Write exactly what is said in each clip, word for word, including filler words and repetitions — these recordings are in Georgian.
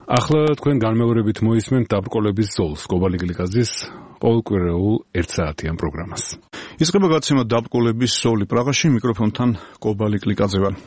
ახლა თქვენ განმეორებით მოისმენთ დაბრკოლების ზოლს, კობალი გლიკაძის ყოველკვირეულ ერთ საათიან პროგრამას. იწყება გაცემა დაბრკოლების ზოლი პრაღაში, მიკროფონთან კობალი გლიკაძე ვარ.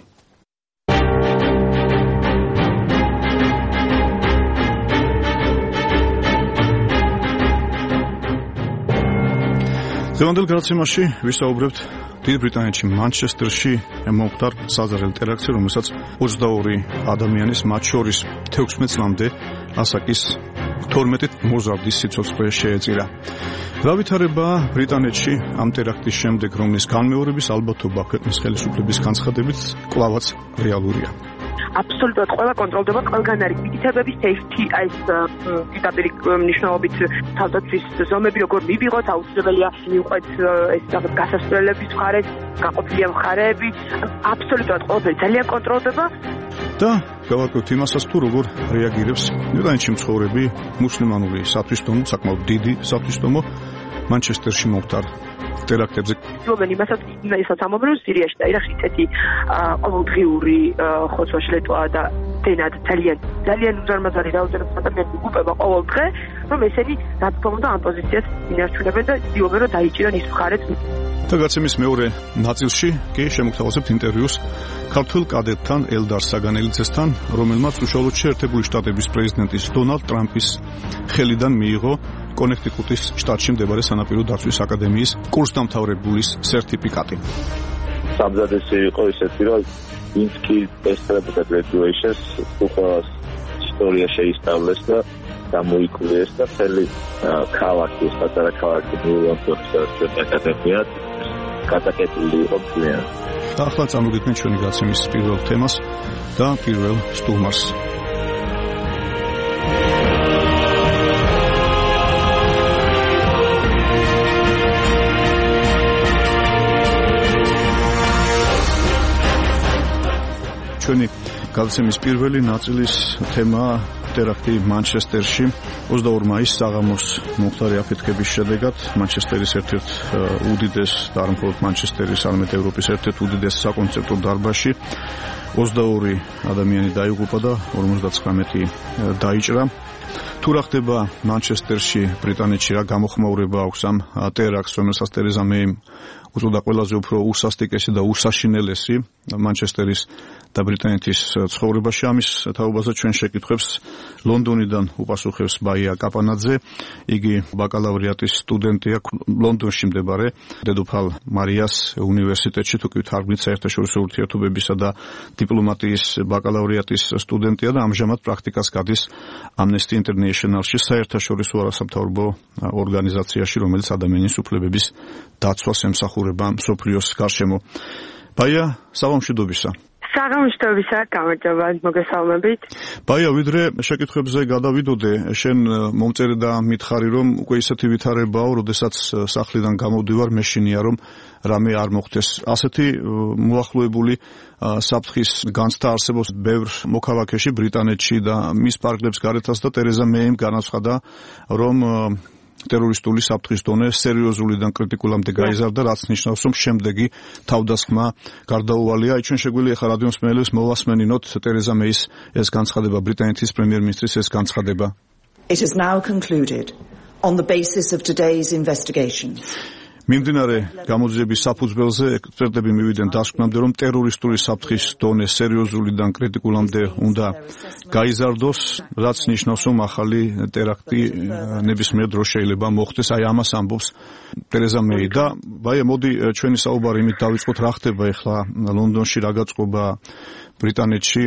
დღევანდელ გადაცემაში ვისაუბრებთ დიდ ბრიტანეთში მანჩესტერში მომხდარ საზარელ ტერაქტზე, რომელსაც ოცდაორი ადამიანის, მათ შორის თექვსმეტ წლამდე ასაკის თორმეტი მოზარდის სიცოცხლე შეეწირა. რა ვითარებაა ბრიტანეთში ამ ტერაქტის შემდეგ, რომლის განმეორების ალბათობა ქვეყნის ხელისუფლების განცხადებით კვლავაც რეალურია. Absolutely, ყველა კონტროლდება, ყველგან არის მითითებები, safety, ეს პირდაპირ მნიშვნელობით თავდაცვის ზომები როგორ მივიღოთ, აუცილებელია მივყვეთ ეს რაღაც გასასვლელების მხარეს, გაყოფილია მხარეები, აბსოლუტურად ყველაფერი ძალიან კონტროლდება. და გავარკვევთ იმასაც, თუ როგორ რეაგირებს ბრიტანეთში მცხოვრები მუსლიმანური სათვისტომო, საკმაოდ დიდი სათვისტომო მანჩესტერში მომხდარ ტერაქტებზე. Robben იმასაც იმასაც ამობენ სირიაში და ირაკში წეთი ყოველდღიური ხოცვა-შლეტვა და დენად ძალიან ძალიან უზარმაზარი რაოდენობის ადამიანები უყურება ყოველ დღე, რომ ესენი დათქვამდა ამ პოზიციას ინარჩუნებენ და იდეობენ რომ დაიჭირან ის მხარეც. და გაცემის მეორე ნაწილში კი შემოგთავაზებთ ინტერვიუს ქართულ კადეტთან ელდარ საგანელიძესთან, რომელმაც უშუალოდ შეერთებული შტატების პრეზიდენტის დონალდ ტრამპის ხელიდან მიიღო კონექტიკუტის შტატში მდებარე სანაპირო დაცვის აკადემიის კურსდამთავრებულის სერტიფიკატი. სამზადისი იყო ისეთი, რომ ვინც კი ესწრებოდა graduation-ს, უყურეს ისტორია შეისწავლეს და გამოიკვლიეს და მთელი ქალაქი, პატარა ქალაქი ნიუ-იორკის აკადემია გადაკეტილი იყო ძალიან. და ახლა წამოგიდგენთ ჩვენი გაცემის პირველ თემას და პირველ სტუმარს. ჩვენი გაცემის პირველი ნაწილის თემაა ტერაქტი მანჩესტერში. ოცდაორი მაისს საღამოს მომხდარი აფეთქების შედეგად მანჩესტერის ერთ-ერთ უდიდეს და არ მხოლოდ მანჩესტერის, არამედ ევროპის ერთ-ერთ უდიდეს საკონცერტო დარბაზში ოცდაორი ადამიანი დაიღუპა და ორმოცდათხრამეტი დაიჭრა. თუ რა ხდება მანჩესტერში, ბრიტანეთში, რა გამოხმაურება აქვს ამ ტერაქტს, რომელსაც ტერეზა მეიმ უწოდა ყველაზე უფრო უსასტიკესი და უსაშინელესი მანჩესტერის და ბრიტანეთის ცხოვრებაში. ამის თაობაზე ჩვენ შეკითხვებს ლონდონიდან უპასუხებს ბაია კაპანაძე. იგი ბაკალავრიატის სტუდენტია ლონდონში მდებარე დედოფალ მარიას უნივერსიტეტში, თუ კი ვთარგმნით საერთაშორისო ურთიერთობებისა და დიპლომატიის ბაკალავრიატის სტუდენტია და ამჟამად პრაქტიკას გადის Amnesty International-ში, საერთაშორისო არასამთავრობო ორგანიზაციაში, რომელიც ადამიანის უფლებების დაცვას ემსახურება მსოფლიოს გარშემო. ბაია, საღამოშიდობისა. საღამოშიდობისა, გამარჯობა, მოგესალმებით. ბაია, ვიდრე შეკითხვებზე გადავიდოდე, შენ მომწერე და მითხარი, რომ უკვე ისეთი ვითარებაო, როდესაც სახლიდან გამოდივარ, მეშინია რომ რამე არ მოხდეს. ასეთი მოახლოებული საფრთხის განცდა არსებობს ბევრ მოქალაქეში ბრიტანეთში და მის პარკლებს გარეთაც და ტერეზა მეიმ განაცხადა, რომ ტერორისტული საფრთხის დონე სერიოზულიდან კრიტიკულამდე გაიზარდა, რაც ნიშნავს, რომ შემდეგი თავდასხმა გარდაუვალია. ჩვენ შეგვიძლია ახლა რადიო მსმენელებს მოვასმენინოთ ტერეზა მეის ეს განცხადება, ბრიტანეთის პრემიერ-მინისტრის ეს განცხადება. It is now concluded on the basis of today's investigations. მიმდინარე გამოძიების საფუძველზე ექსპერტები მივიდნენ დასკვნამდე, რომ ტერორისტული საფრთხის დონე სერიოზულიდან კრიტიკულამდე უნდა გაიზარდოს, რაც ნიშნავს, რომ ახალი ტერაქტი ნებისმიერ დროს შეიძლება მოხდეს. აი ამას ამბობს ტერეზა მეი. და ბაია, მოდი ჩვენი საუბარი იმით დავიწყოთ, რა ხდება ახლა ლონდონში, რა გაწყობა ბრიტანეთში,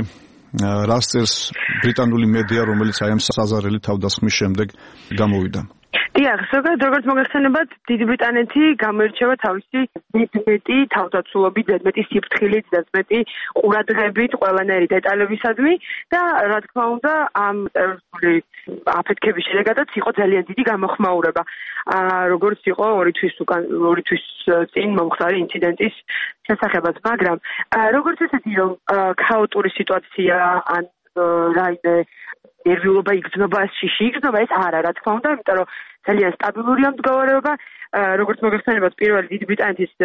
რას წერს ბრიტანული მედია, რომელიც აი ამ საზარელი თავდასხმის შემდეგ გამოვიდა. დიახ, ზოგადად როგორც მოგეხსენებათ, დიდი ბრიტანეთი გამოირჩევა თავისი ზედმეტი თავდაცულობით, ზედმეტი სიფრთხილით, ზედმეტი ყურადღებით ყველანაირი დეტალებისადმი და რა თქმა უნდა, ამ ტერორისტული აფეთქების შედეგადაც იყო ძალიან დიდი გამოხმაურება. როგორც იყო ორი თვის უკან ორი თვის წინ მომხდარი ინციდენტის შესახებაც, მაგრამ როგორც ესეთი რომ ქაოტური სიტუაცია ან რაიმე ნერვიულობა იგრძნობა, შიში იგრძნობა, ეს არა, რა თქმა უნდა, იმიტომ რომ ძალიან სტაბილურია მდგომარეობა. როგორც მოგეხსენებათ, პირველი დიდი ბრიტანეთის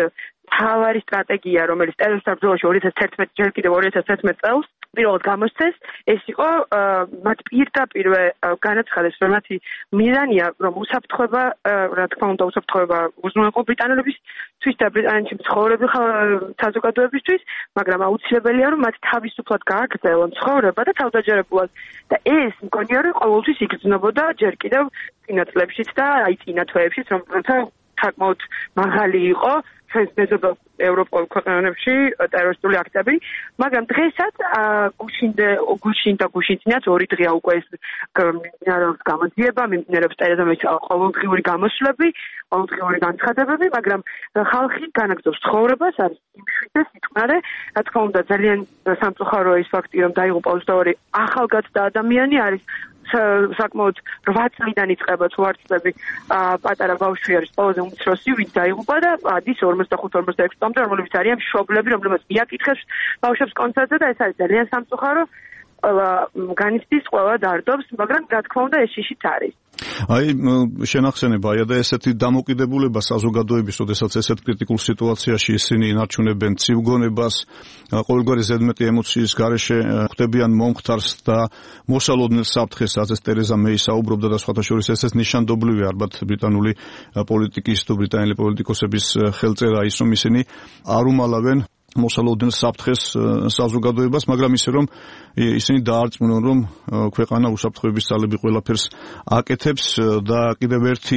მთავარი სტრატეგია, რომელიც ტერორისტულ ბრძოლაში ორი ათას თერთმეტი ჯერ კიდევ ორი ათას თერთმეტი წელს პირველად გამოსცეს, ეს იყო მათ პირდაპირვე განაცხადეს, რომ მათი მიზანია, რომ უსაფრთხოება, რა თქმა უნდა, უსაფრთხოება უზრუნველყო ბრიტანელებისთვის და ბრიტანეთში მცხოვრები საზოგადოებისთვის, მაგრამ აუცილებელია, რომ მათ თავისუფლად გააგრძელონ ცხოვრება და თავდაჯერებულად. და ეს მგონია, რომ ყოველთვის იგრძნობოდა ჯერ კიდევ წინა წლებშიც და აი წინა თვეებშიც, რომ საკმაოდ მაღალი იყო ჩვენს მეზობელ ევროპულ ქვეყნებში ტერორისტული აქტები, მაგრამ დღესაც გუშინ გუშინ და გუშინწინაც ორი დღეა უკვე ეს მიმდინარეობს გამოძიება, მიმდინარეობს ტერეზამის ყოველდღიური გამოსვლები, ყოველდღიური განცხადებები, მაგრამ ხალხი განაგრძობს ცხოვრებას, არის იმშვიდე, სიტყვარე, რა თქმა უნდა ძალიან სამწუხაროა ის ფაქტი, რომ დაიღუპა ოცდაორი ახალგაზრდა ადამიანი, არის საკმაოდ რვა წლიდან იწყება თვარწლები პატარა ბავშვი არის ყველაზე უმცროსი, ვინც დაიღუპა და ადის ორმოცდახუთ ორმოცდაექვსი წლამდე, რომლებიც არიან მშობლები, რომლებიც მიაკითხებს ბავშვებს კონცერტზე და ეს არის ძალიან სამწუხარო. ყველა განიცდის, ყველა დარდობს, მაგრამ რა თქმა უნდა ეს შიშიც არის. აი შენახსენება აი და ესეთი დამოკიდებულება საზოგადოების, ოდესაც ესეთ კრიტიკულ სიტუაციაში ისინი ინარჩუნებენ ცივგონებას, ყოველგვარი ზედმეტი ემოციის გარეშე ხვდებიან მომხდარს და მოსალოდნელ საფრთხეს, რაც ტერეზა მეი საუბრობდა და სხვათა შორის ესეც ნიშანდობლივია ალბათ ბრიტანული პოლიტიკის თუ ბრიტანელი პოლიტიკოსების ხელწერა ის, რომ ისინი არ უმალავენ მოსალოდნელ საფრთხეს საზოგადოებას, მაგრამ ისე რომ ისინი დაარწმუნონ, რომ ქვეყანა უსაფრთხოების ძალები ყველაფერს აკეთებს და კიდევ ერთი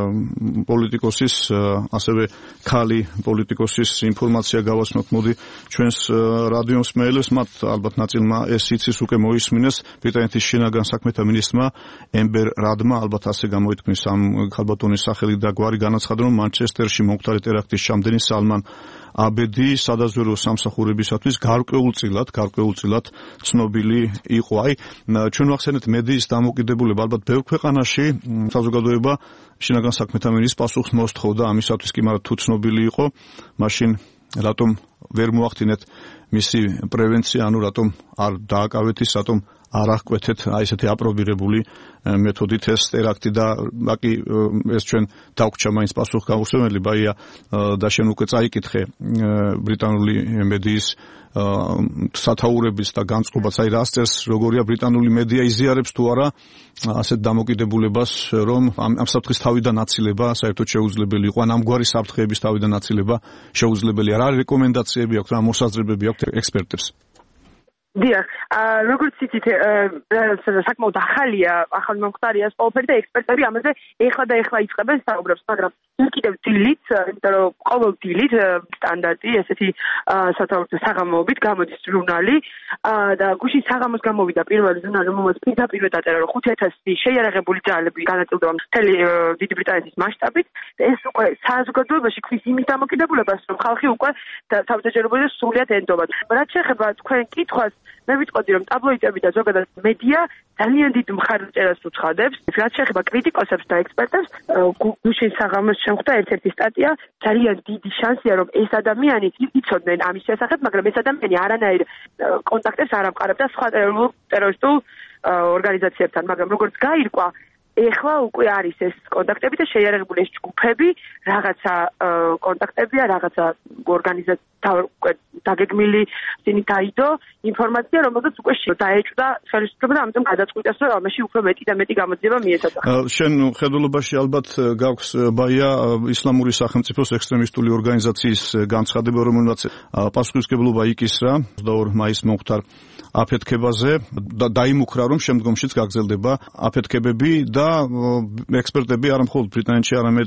პოლიტიკოსის, ასევე ქალი პოლიტიკოსის ინფორმაცია გავასმოთ, მოდი ჩვენს რადიო მსმენელებს, მათ ალბათ ნაწილმა ეს იცის უკვე მოისმინეს, ბრიტანეთის შინაგან საქმეთა მინისტრმა ემბერ რადმა ალბათ ასე გამოითქმის ამ ქალბატონის სახელი და გვარი განაცხადა, რომ მანჩესტერში მომხდარი ტერაქტის ჩამდენი სალმან აბედი სადაზვერვო სამსახურებისათვის გარკვეულწილად, გარკვეულწილად ცნობილი იყო. აი, ჩვენ ვახსენეთ მედიის დამოკიდებულება, ალბათ ბევრ ქვეყანაში საზოგადოება შინაგან საქმეთა მინისტრს პასუხს მოსთხოვდა ამისათვის კი, მაგრამ თუ ცნობილი იყო, მაშინ რატომ ვერ მოახდინეთ მისი პრევენცია, ანუ რატომ არ დააკავეთ ის, რატომ არ აღკვეთეთ აი ესეთი აპრობირებული მეთოდით ეს ტერაქტი და აკი ეს ჩვენ დაგვჭა მაინც პასუხგამოსცემელი ბაია და შენ უკვე წაიკითხე ბრიტანული მედიის სათაურების და განწყობაც აი რას წერს როგორია ბრიტანული მედია იზიარებს თუ არა ასეთ დამოკიდებულებას რომ ამ საფრთხის თავიდან აცილება საერთოდ შეუძლებელი იყო ან ამგვარი საფრთხეების თავიდან აცილება შეუძლებელია რა რეკომენდაციები აქვს რა მოსაზრებები აქვს ექსპერტებს დიახ, როგორც იცით, საკმაოდ ახალია, ახალი მომხდარია ეს ყველაფერი და ექსპერტები ამაზე ეხლა და ეხლა იწყებენ საუბრებს, მაგრამ კიდევ დილით, იმიტომ რომ ყოველ დილით სტანდარტი ესეთი სათაურო საღამოობით გამოდის ჟურნალი და გუშინ საღამოს გამოვიდა პირველი ჟურნალი, რომელმაც პირდაპირ დაწერა, რომ ხუთი ათასი შეიარაღებული ძალები განაწილდება მთელი დიდი ბრიტანეთის მასშტაბით და ეს უკვე საზოგადოებაში ქვის იმის დამოკიდებულებას, რომ ხალხი უკვე თავდაჯერებულია სრულიად ენდობა. რაც შეეხება თქვენ კითხვას მე ვიტყოდი რომ ტაბლოიდები და ზოგადად მედია ძალიან დიდ მხარდაჭერას უცხადებს. რაც შეეხება კრიტიკოსებს და ექსპერტებს, გუშინ საღამოს შემხვდა ერთ-ერთი სტატია, ძალიან დიდი შანსია რომ ეს ადამიანი იცოდნენ ამის შესახებ, მაგრამ ეს ადამიანი არანაირ კონტაქტებს არ ამყარებდა სხვა ტერორისტულ ორგანიზაციებთან, მაგრამ როგორც გაირკვა ეხლა უკვე არის ეს კონტაქტები და შეიარაღებული ეს ჯგუფები, რაღაცა კონტაქტებია, რაღაცა ორგანიზაცია დაგეგმილი ისინი დაიდო ინფორმაცია, რომელზეც უკვე დაეჭვდა ხელისუფლება და ამიტომ გადაწყვიტეს, რომ ამაში უფრო მეტი და მეტი გამოძიება მიეცადა. შენ ხედულობაში ალბათ გაქვს ბაია ისლამური სახელმწიფოს ექსტრემისტული ორგანიზაციის განცხადება, რომელმაც პასუხისმგებლობა იკისრა ოცდაორ მაისს მომხდარ აფეთქებაზე და დაიმუქრა, რომ შემდგომშიც გაგრძელდება აფეთქებები და ექსპერტები არა მხოლოდ ბრიტანეთში, არამედ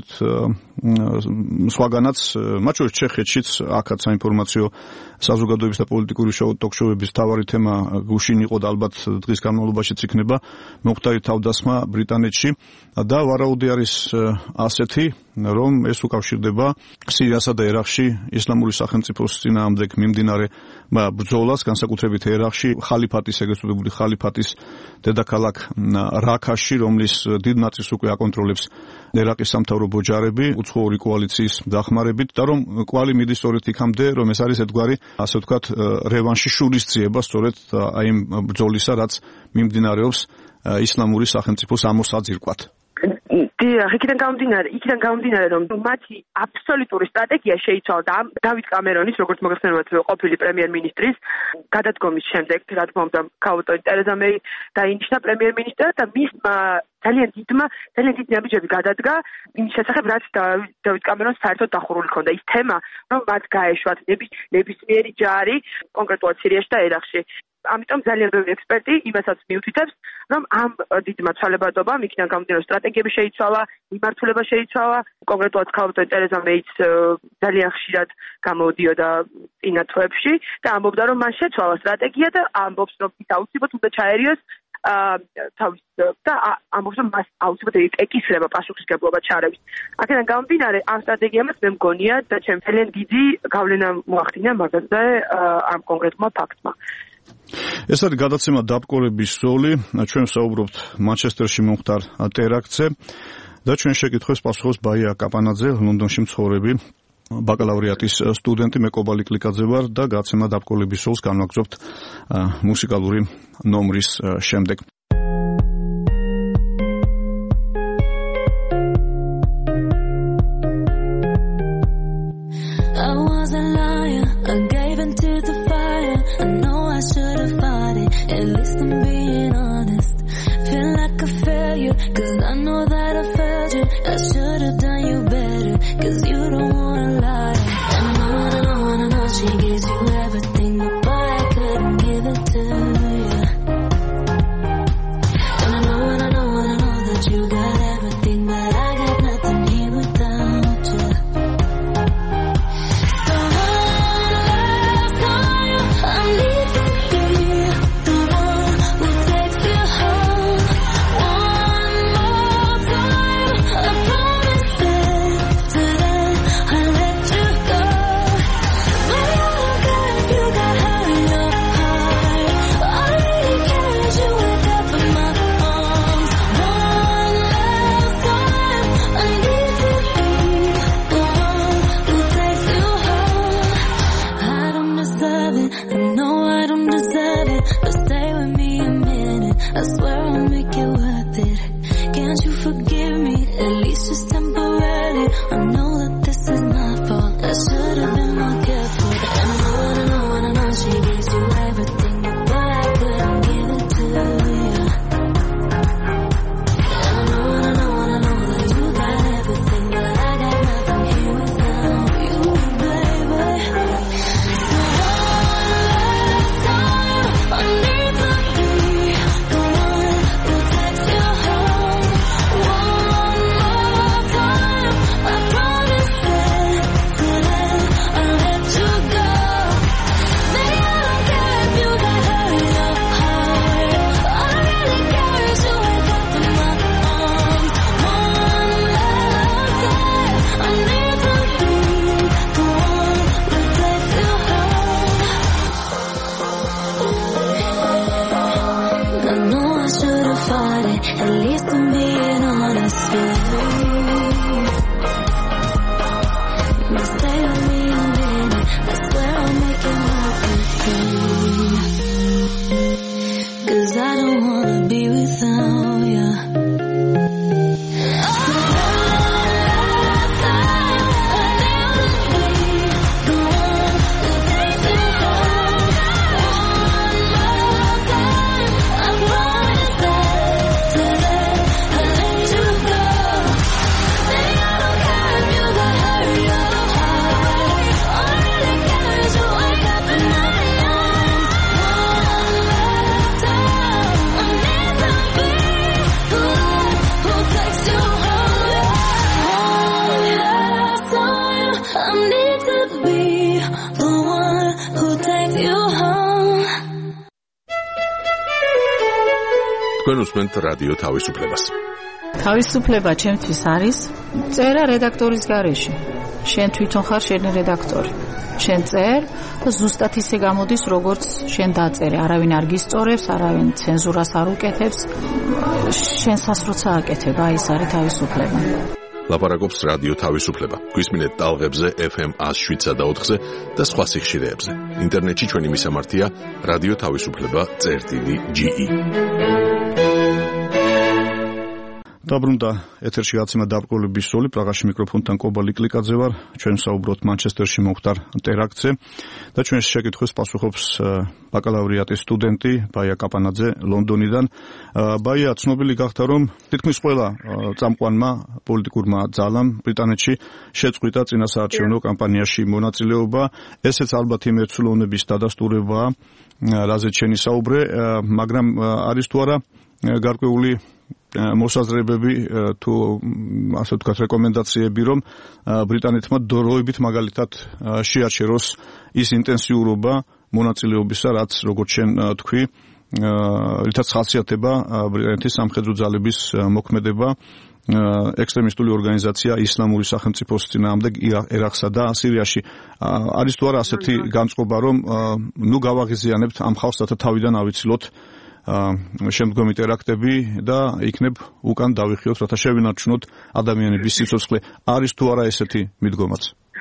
სხვაგანაც, მათ შორის ჩეხეთშიც აქაც საინფორმაციო საზოგადოების და პოლიტიკური ტოქ-შოუების თავარი თემა გუშინ იყო და ალბათ დღის განმავლობაშიც იქნება მომხდარი თავდასხმა ბრიტანეთში და ვარაუდი არის ასეთი, რომ ეს უკავშირდება სირიასა და ერაყში ისლამური სახელმწიფოს წინააღმდეგ მიმდინარე ბრძოლას, განსაკუთრებით ერაყში ხალიფატის, ეგრეთ წოდებული ხალიფატის დედაქალაქ რაქაში, რომლის დიდ ნაწილს უკვე აკონტროლებს ერაყის სამთავრობო ჯარები, უცხოური კოალიციის დახმარებით და რომ კვალი მიდის სწორედ იქამდე, რომ ეს არის ერთგვარი, ასე ვთქვათ, რევანში შურისძიება სწორედ აი იმ ბრძოლისა, რაც მიმდინარეობს ისლამური სახელმწიფოს ამოსაძირკვად. დიახ, იქიდან გამომდინარე, იქიდან გამომდინარე, რომ მათი აბსოლუტური სტრატეგია შეიცვალა და დავით კამერონის, როგორც მოგეხსენებათ, ყოფილი პრემიერ-მინისტრის გადადგომის შემდეგ, რა თქმა უნდა, ქალბატონი ტერეზა მეი დაინიშნა პრემიერ-მინისტრად და მისმა ძალიან დიდმა, ძალიან დიდი ნაბიჯები გადადგა იმის შესახებ, რაც დავით კამერონს საერთოდ დახურული ჰქონდა. ის თემა, რომ მათ გაეშვათ ნებისმიერი ჯარი, კონკრეტულად სირიაში და ერაყში. ამიტომ ძალიან ბევრი ექსპერტი იმასაც მიუთითებს, რომ ამ დიდმა ცვალებადობამ იქიდან გამომდინარე სტრატეგიები შეიცვალა, მიმართულება შეიცვალა, კონკრეტულად ქალბატონი ტერეზა მეიც ძალიან ხშირად გამოდიოდა წინა თვეებში და ამბობდა, რომ მან შეცვალა სტრატეგია და ამბობს, რომ ის აუცილებლად უნდა ჩაერიოს თავის და ამბობს, რომ მას აუცილებლად ეკისრება პასუხისმგებლობა ჩარევის. აქედან გამომდინარე, ამ სტრატეგიამაც მე მგონია და ჩემს ძალიან დიდი გავლენა მოახდინა მაგაზე ამ კონკრეტულმა ფაქტმა. ეს არის გადაცემა დაბკოლების ზოლი. ჩვენ საუბრობთ მანჩესტერში მომხდარ ტერაქტზე და ჩვენ შეკითხვებს პასუხობს ბაია კაპანაძე, ლონდონში მცხოვრები ბაკალავრიატის სტუდენტი. მე კობალი კლიკაძე ვარ და გადაცემა დაბკოლების ზოლს განვაგრძობთ მუსიკალური ნომრის შემდეგ. თქვენ უსმენთ რადიო თავისუფლებას. თავისუფლება ჩემთვის არის წერა რედაქტორის გარეშე. შენ თვითონ ხარ შენი რედაქტორი. შენ წერ და ზუსტად ისე გამოდის, როგორც შენ დაწერე. არავინ არ გისწორებს, არავინ ცენზურას არ უკეთებს. შენსაც როცა აკეთებ, აი ეს არის თავისუფლება. ლაპარაკობს რადიო თავისუფლება. გვისმინეთ ტალღებზე ეფ ემ one oh seven და ოთხზე და სხვა სიხშირეებზე. ინტერნეტში ჩვენი მისამართია რადიო თავისუფლება წერტილი ჯი ი. დაბრუნდა ეთერში გაცემა დაბრკოლების სული პრაღაში მიკროფონთან კობა ლიკლიკაძე ვარ ჩვენ საუბრობთ მანჩესტერში მომხდარ ტერაქტზე და ჩვენს შეკითხვას პასუხობს ბაკალავრიატის სტუდენტი ბაია კაპანაძე ლონდონიდან ბაია ცნობილი გახდა რომ თითქმის ყველა წამყვანმა პოლიტიკურმა ძალამ ბრიტანეთში შეწყვიტა წინასაარჩევნო კამპანიაში მონაწილეობა ესეც ალბათ იმ ერთსულოვნების დადასტურებაა რაზეც შენი საუბრე მაგრამ არის თუ არა გარკვეული მოსაზრებები თუ ასე ვთქვათ რეკომენდაციები რომ ბრიტანეთმა დროებით მაგალითად შეაჩეროს ის ინტენსიურობა მონაწილეობისა რაც როგორც შენ თქვი რითაც ხასიათდება ბრიტანეთის სამხედრო ძალების მოქმედება ექსტრემისტული ორგანიზაცია ისლამური სახელმწიფოს წინააღმდეგ ერაყსა და სირიაში არის თუ არა ასეთი განწყობა რომ ნუ გავაღიზიანებთ ამ ხალხს რათა თავიდან ავიცილოთ შემდგომი ტერაქტები და იქნებ უკან დავიხიოთ რათა შევინარჩუნოთ ადამიანების სიცოცხლე არის თუ არა ესეთი მიდგომაც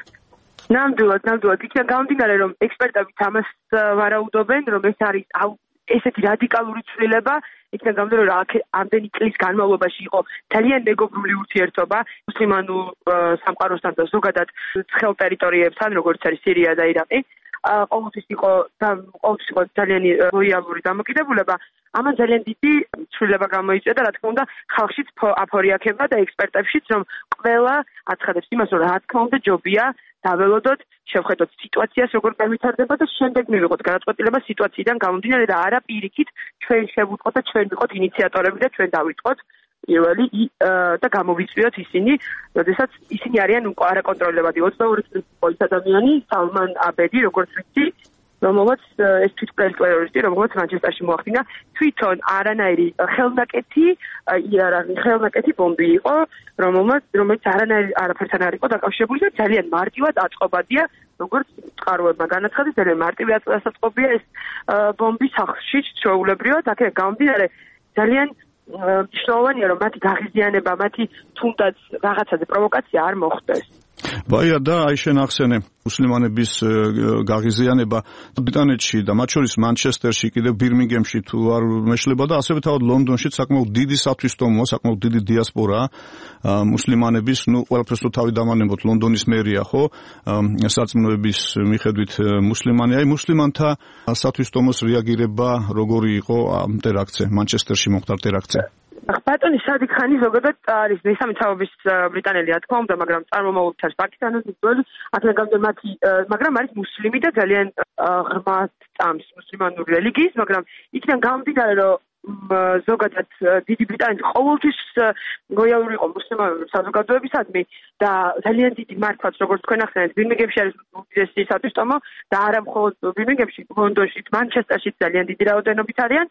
ნამდვილად ნამდვილად იქნება გამომდინარე რომ ექსპერტებიც ამას ვარაუდობენ რომ ეს არის ესეთი რადიკალური ცვლილება იქნება გამომდინარე რომ ამდენი წლის განმავლობაში იყო ძალიან მეგობრული ურთიერთობა მუსლიმანულ სამყაროსთან და ზოგადად ცხელ ტერიტორიებთან როგორც არის სირია და ირაყი ყოველთვის იყო და ყოველთვის იყო ძალიან ლოიალური დამოკიდებულება ამან ძალიან დიდი ცვლილება გამოიწვია და რა თქმა უნდა ხალხშიც აფორიაქება და ექსპერტებშიც რომ ყველა აცხადებს იმას რომ რა თქმა უნდა ჯობია დაველოდოთ შევხედოთ სიტუაციას როგორ განვითარდება და შემდეგ მივიღოთ განაწყვეტილება სიტუაციიდან გამომდინარე და არა პირიქით ჩვენ შევუწყოთ და ჩვენ ვიყოთ ინიციატორები და ჩვენ დავიწყოთ პირველი და გამოვიწვიოთ ისინი, როდესაც ისინი არიან უკვე არაკონტროლებადი ოცდაორი წლის პოლის ადამიანი, სალმან აბედი, როგორც ვიცი, რომელმაც ეს თვითმკვლელი ტერორისტი, რომელმაც მანჩესტერში მოახდინა, თვითონ არანაირი ხელნაკეთი, იარაღი ხელნაკეთი ბომბი იყო, რომელმაც რომელიც არანაირი არაფერთან არ იყო დაკავშირებული და ძალიან მარტივად აწყობადია, როგორც წყაროებმა განაცხადეს, ძალიან მარტივი აწყობია ეს ბომბი სახლში ჩვეულებრივად, აქ გამომდინარე ძალიან მნიშვნელოვანია რომ მათი გაღიზიანება, მათი თუნდაც რაღაცაზე პროვოკაცია არ მოხდეს. ბაია და აი შენ ახსენე მუსლიმანების გაღიზიანება ბრიტანეთში და მათ შორის მანჩესტერში კიდევ ბირმინგემში თუ არ მეშლება და ასევე თავად ლონდონში საკმაოდ დიდი სათვისტომოა, საკმაოდ დიდი დიასპორაა მუსლიმანების, ნუ ყველაფერს თუ თავი დამანებოთ ლონდონის მერია, ხო? სარწმუნოების მიხედვით მუსლიმანი, აი მუსლიმანთა სათვისტომოს რეაგირება როგორი იყო ამ ტერაქტზე, მანჩესტერში მომხდარ ტერაქტზე? ბატონი სადიქ ხანი ზოგადად არის მესამე თაობის ბრიტანელი რა თქმა უნდა, მაგრამ წარმომავლობით არის პაკისტანის ძველი, აქედან მათი, მაგრამ არის მუსლიმი და ძალიან ღრმა წამს მუსლიმანური რელიგიის, მაგრამ იქიდან გამომდინარე რომ ზოგადად დიდი ბრიტანეთი ყოველთვის ლოიალური იყო მუსლიმანური საზოგადოებისადმი და ძალიან დიდი მართვაც როგორც თქვენ ახსენეთ, ბირმინგემში არის უდიდესი სათვისტომო და არა მხოლოდ ბირმინგემში, ლონდონში, მანჩესტერში ძალიან დიდი რაოდენობით არიან.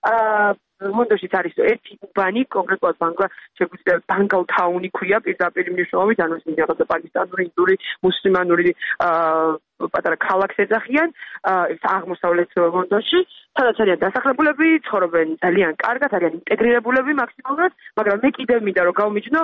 ლონდონში არის ერთი უბანი, კონკრეტულად ბანგლა, შეგვიძლია ბანგალ თაუნი ქვია პირდაპირ მნიშვნელობით, ანუ ის რაღაც პაკისტანური, ინდური, მუსლიმანური პატარა ქალაქს ეძახიან, აღმოსავლეთ ლონდონში, სადაც არიან დასახლებულები, ცხოვრობენ ძალიან კარგად, არიან ინტეგრირებულები მაქსიმალურად, მაგრამ მე კიდევ მინდა რომ გავმიჯნო,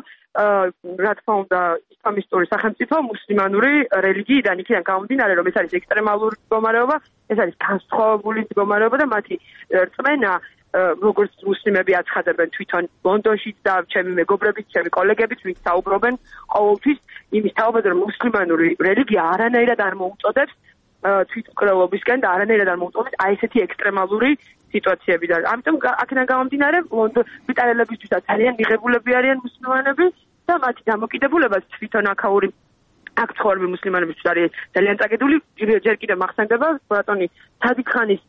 რა თქმა უნდა, ისლამისტური სახელმწიფო მუსლიმანური რელიგიიდან იქიდან გამომდინარე, რომ ეს არის ექსტრემალური მდგომარეობა, ეს არის განსხვავებული მდგომარეობა და მათი რწმენა როგორც მუსლიმები აცხადებენ თვითონ ლონდონშიც და ჩემი მეგობრებიც, ჩემი კოლეგებიც, ვინც საუბრობენ ყოველთვის იმის თაობაზე, რომ მუსლიმანური რელიგია არანაირად არ მოუწოდებს თვითმკვლელობისკენ და არანაირად არ მოუწოდებს აი ესეთი ექსტრემალური სიტუაციებიდან. ამიტომ აქედან გამომდინარე, ბრიტანელებისთვისაც ძალიან მიღებულები არიან მუსლიმანები და მათი დამოკიდებულებაც თვითონ აქაური აქ ცხოვრები მუსლიმანებისთვის არის ძალიან წაგებული. ჯერ კიდევ მახსენდება ბატონი სადიქ ხანის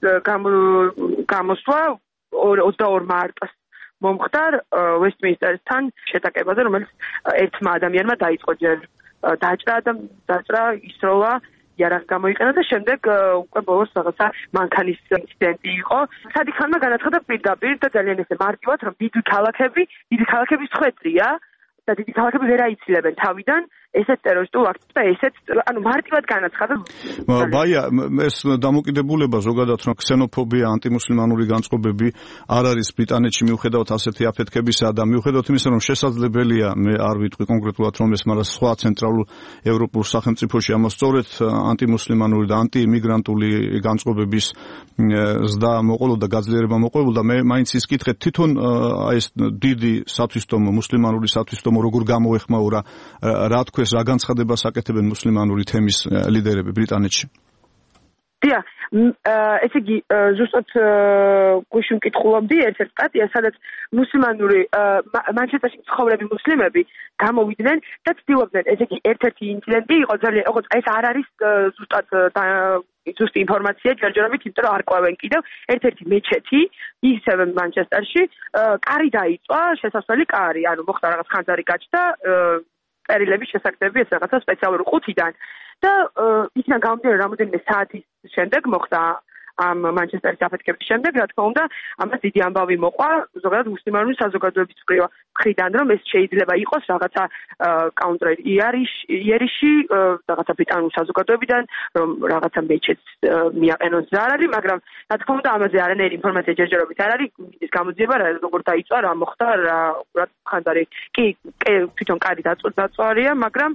გამოსვლა ოცდაორ მარტს მომხდარ ვესტმინსტერთან შეტაკებაზე, რომელიც ერთმა ადამიანმა დაიწყო ჯერ დაჭრა და დაჭრა ისროლა იარაღი გამოიყენა და შემდეგ უკვე ბოლოს რაღაცა მანქანის ინციდენტი იყო. სადიქ ხანმა განაცხადა პირდაპირ და ძალიან ესე მარტივად, რომ დიდი ქალაქები, დიდი ქალაქების ხვეწია და დიდი ქალაქები ვერ აიცილებენ თავიდან ესეც ტერორისტულ აქტს და ესეც ანუ მარტივად განაცხადა. ბაია, ეს დამოკიდებულება ზოგადად რომ ქსენოფობია, ანტიმუსლიმანური განწყობები არ არის ბრიტანეთში მიუხედავად ასეთი აფეთქებისა და მიუხედავად იმისა რომ შესაძლებელია მე არ ვიტყვი კონკრეტულად რომ ეს მაგრამ სხვა ცენტრალურ ევროპულ სახელმწიფოში ამას სწორედ ანტიმუსლიმანური და ანტიიმიგრანტული განწყობების ზრდა მოყოლოდა, გაძლიერება მოყოლოდა. მე მაინც ის კითხეთ თვითონ აი ეს დიდი სათვისტომო მუსლიმანური სათვისტომო როგორ გამოეხმაურა, რა თქვეს, რა განცხადებას აკეთებენ მუსლიმანური თემის ლიდერები ბრიტანეთში? დიახ, ესე იგი ზუსტად გუშინ მკითხულობდი ერთ-ერთ სტატიას, სადაც მუსლიმანური მანჩესტერში მცხოვრები მუსლიმები გამოვიდნენ და ცდილობდნენ, ესე იგი ერთ-ერთი ინციდენტი იყო ძალიან, როგორც ეს არ არის ზუსტად ზუსტი ინფორმაცია ჯერჯერობით, იმიტომ რომ არ ყვევენ კიდევ ერთ-ერთი მეჩეთი ისევე მანჩესტერში კარი დაიწვა, შესასვლელი კარი, ანუ მოხდა რაღაც ხანძარი გაჩნდა წერილების შესაძლებელი ეს რაღაცა სპეციალური ყუთიდან და იქიდან გამომდინარე რამოდენიმე საათის შემდეგ მოხდა ამ მანჩესტერის აფეთქების შემდეგ, რა თქმა უნდა, ამას დიდი ამბავი მოყვა ზოგადად მუსლიმანური საზოგადოების მხრიდან, რომ ეს შეიძლება იყოს რაღაცა კაუნტრ იერიში, რაღაცა ბრიტანული საზოგადოებიდან, რომ რაღაცა მეჩეთს მიაყენოს ზარალი, მაგრამ რა თქმა უნდა, ამაზე არანაირი ინფორმაცია ჯერჯერობით არ არის, ის გამოძიება როგორ დაიწვა, რა მოხდა, რა ხანძარი კი თვითონ კარი დაწვარია, მაგრამ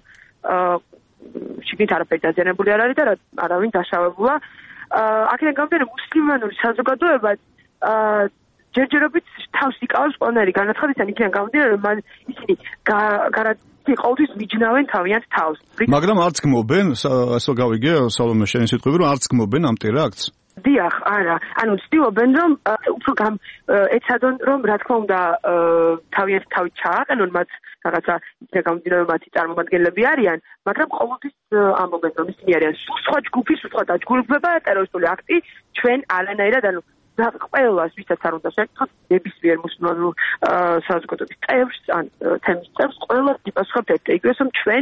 შიგნით არაფერი დაზიანებული არ არის და არავინ დაშავებულა. აქედან გამომდინარე მუსლიმანური საზოგადოება ჯერჯერობით თავს იკავებს ყველანაირი განაცხადის, იქიდან გამომდინარე რომ მან ისინი გარანტია ყოველთვის მიჯნავენ თავიანთ თავს. მაგრამ არც გმობენ, ასე გავიგე სალომე შენი სიტყვები, რომ არც გმობენ ამ ტერაქტს? დიახ, არა, ანუ ცდილობენ რომ უფრო გამ ეცადონ რომ რა თქმა უნდა თავიანთ თავით ჩააყენონ მათ რაღაცა იქნება გამომდინარე რომ მათი წარმომადგენლები არიან, მაგრამ ყოველთვის ამბობენ რომ ისინი არიან სხვა ჯგუფი, სხვა დაჯგუფება, ტერორისტული აქტი, ჩვენ არანაირად ანუ ყველას ვისაც არ უნდა შეკითხოთ ნებისმიერ მუსლიმანურ საზოგადოების წევრს ან თემის წევრს ყველას იპასუხებთ ერთ ეგრეს რომ ჩვენ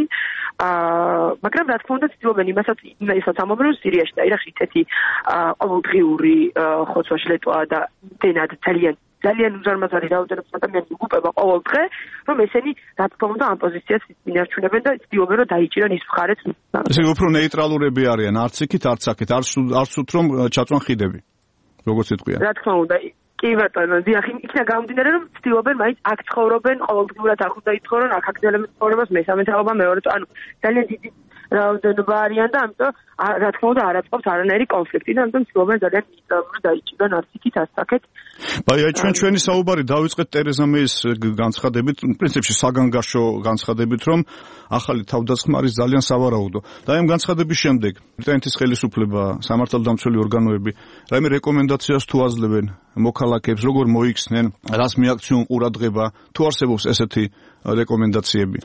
მაგრამ რა თქმა უნდა ცდილობენ იმასაც იმასაც ამბობენ რომ სირიაში და ირაკში ისეთი ყოველდღიური ხოცვა შლეტვა და დენად ძალიან ძალიან უზარმაზარი რაოდენობის ადამიანის უგუპება ყოველ დღე, რომ ესენი რა თქმა უნდა ამ პოზიციას ინარჩუნებენ და ცდილობენ რომ დაიჭირონ ის მხარეც. ესე უფრო ნეიტრალურები არიან, არც იქით, არც აქეთ, არც არც უთრომ ჩაწვან ხიდები. როგორც იტყვიან. რა თქმა უნდა, კი ბატონო, დიახ, იქნება გამომდინარე რომ ცდილობენ მაინც აქ ცხოვრობენ, ყოველდღიურად აქ უნდა იცხოვრონ, აქ აგრძელებენ ცხოვრებას, მესამე თაობა, მეორე, ანუ ძალიან დიდი რაოდენობა არიან და ამიტომ რა თქმა უნდა არ აწყობს არანაირი კონფლიქტი და ამიტომ ცდილობენ ძალიან ნეიტრალურად დაიჭირონ არც იქით, არც აქეთ. აი, ჩვენ ჩვენი საუბარი დავიწყეთ ტერეზა მეის განცხადებით, პრინციპში საგანგაშო განცხადებით, რომ ახალი თავდასხმა არის ძალიან სავარაუდო. და ამ განცხადების შემდეგ ბრიტანეთის ხელისუფლება, სამართალდამცველი ორგანოები რაიმე რეკომენდაციას თუ აძლევენ მოქალაქეებს, როგორ მოიქცნენ, რას მიაქციონ ყურადღება, თუ არსებობს ესეთი რეკომენდაციები?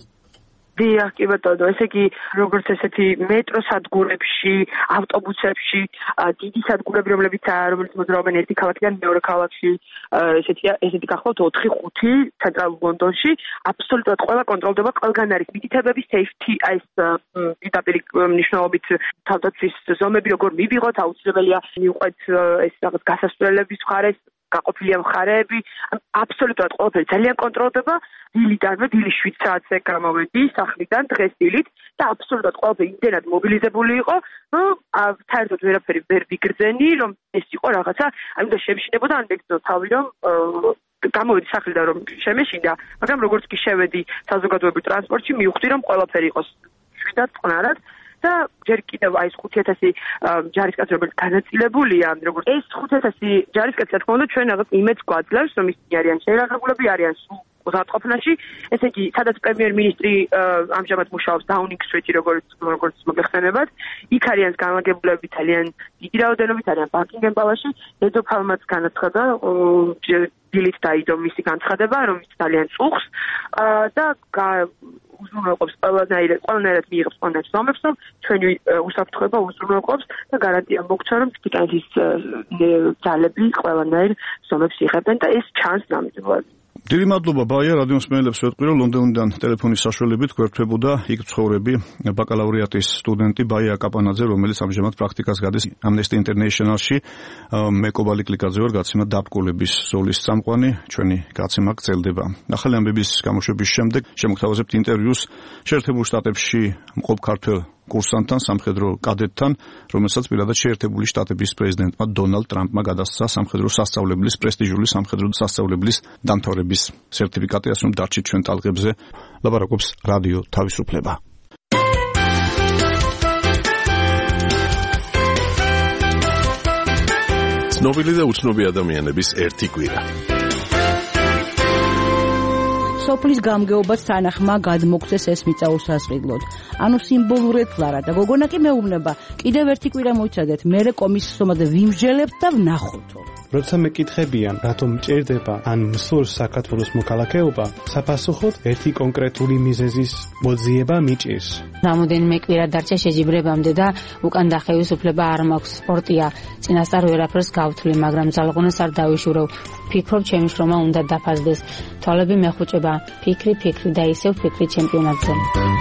დიახ, კი ბატონო, ესე იგი, როგორც ესეთი მეტრო სადგურებში, ავტობუსებში, დიდი სადგურები, რომლებიც რომელიც მოძრაობენ ერთი ქალაქიდან მეორე ქალაქში, ესეთი ესეთი გახლავთ ოთხი ხუთი ცენტრალურ ლონდონში, აბსოლუტურად ყველა კონტროლდება, ყველგან არის მითითებები, safety, აი ეს პირდაპირი მნიშვნელობით თავდაცვის ზომები, როგორ მივიღოთ, აუცილებელია მივყვეთ ეს რაღაც გასასვლელების მხარეს, გაყოფილია მხარეები, აბსოლუტურად ყველაფერი ძალიან კონტროლდება, დილიდანვე დილის შვიდ საათზე გამოვედი სახლიდან დღეს დილით და აბსოლუტურად ყველაფერი იმდენად მობილიზებული იყო, რომ საერთოდ ვერაფერი ვერ ვიგრძენი, რომ ეს იყო რაღაცა, აი უნდა შემშინებოდა ან მეგზო თავი, რომ გამოვედი სახლიდან რომ შემეშინდა, მაგრამ როგორც კი შევედი საზოგადოებრივ ტრანსპორტში, მივხვდი რომ ყველაფერი იყო შვიდად წყნარად და ჯერ კიდევ აი ეს ხუთი ათასი ჯარისკაცი რომელიც განაწილებულია, როგორც ეს ხუთი ათასი ჯარისკაცი რა თქმა უნდა ჩვენ რაღაც იმედს გვაძლევს, რომ ისინი არიან შეიარაღებულები, არიან უზრუნველყოფნაში, ესე იგი, სადაც პრემიერ-მინისტრი ამჟამად მუშაობს დაუნინგ სტრიტი, როგორც როგორც მოგეხსენებათ, იქ არიან განლაგებულები ძალიან დიდი რაოდენობით, არიან ბაკინგემ პალატში, დედოფალმაც განაცხადა დილით დაიდო მისი განცხადება, რომ ის ძალიან წუხს და უზრუნველყოფს ყველანაირად, ყველანაირად მიიღებს ყველანაირ ზომებს, რომ ჩვენი უსაფრთხოება უზრუნველყოფს და გარანტია მოგცვა, რომ ბრიტანეთის ძალები ყველანაირ ზომებს იღებენ და ეს ჩანს ნამდვილად. დიდი მადლობა ბაია რადიო მსმენელებს ვეტყვი რომ ლონდონიდან ტელეფონის საშუალებით გვერდთვებოდა იქ ცხოვრები ბაკალავრიატის სტუდენტი ბაია კაპანაძე რომელიც ამჟამად პრაქტიკას გადის Amnesty International-ში მეკობალი კლიკაძე ვარ გაცემა დაბრკოლების ზოლის წამყვანი ჩვენი გაცემა გრძელდება ახალი ამბების გამოშვების შემდეგ შემოგთავაზებთ ინტერვიუს შეერთებულ შტატებში მყოფ ქართველ კურსანტთან სამხედრო კადეტთან, რომელსაც პირადად შეერთებული შტატების პრეზიდენტმა დონალდ ტრამპმა გადასცა სამხედრო სასწავლებლის პრესტიჟული სამხედრო სასწავლებლის დამთავრების სერტიფიკატი, ასე რომ დარჩით ჩვენ ტალღებზე, ლაპარაკობს რადიო თავისუფლება. ცნობილი და უცნობი ადამიანების ერთი კვირა. სოფლის გამგეობას თანახმა გადმოგცეს ეს მიწა უსასყიდლოდ. ანუ სიმბოლურად ფლარა და გოგონა კი მეუბნება, კიდევ ერთი კვირა მოიცადეთ, მერე კომისიომად ვიმსჯელებთ და ვნახოთო. როცა მეკითხებიან, რატომ მჭირდება ან მსურს საქართველოს მოქალაქეობა, საფასუხოდ ერთი კონკრეტული მიზეზის მოძიება მიჭირს. რამოდენიმე კვირა დარჩა შეჯიბრებამდე და უკან დახევის უფლება არ მაქვს. სპორტია, წინასწარ ვერაფერს გავთვლი, მაგრამ ძალღონას არ დავიშურევ. ფიქრობ, ჩემი შრომა უნდა დაფასდეს. თვალები მეხუჭება, ფიქრი, ფიქრი და ისევ ფიქრი ჩემპიონატზე.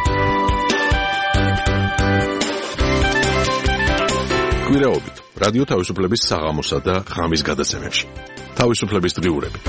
კვირაობით რადიო თავისუფლების საღამოსა და ღამის გადაცემებში. თავისუფლების დღიურები.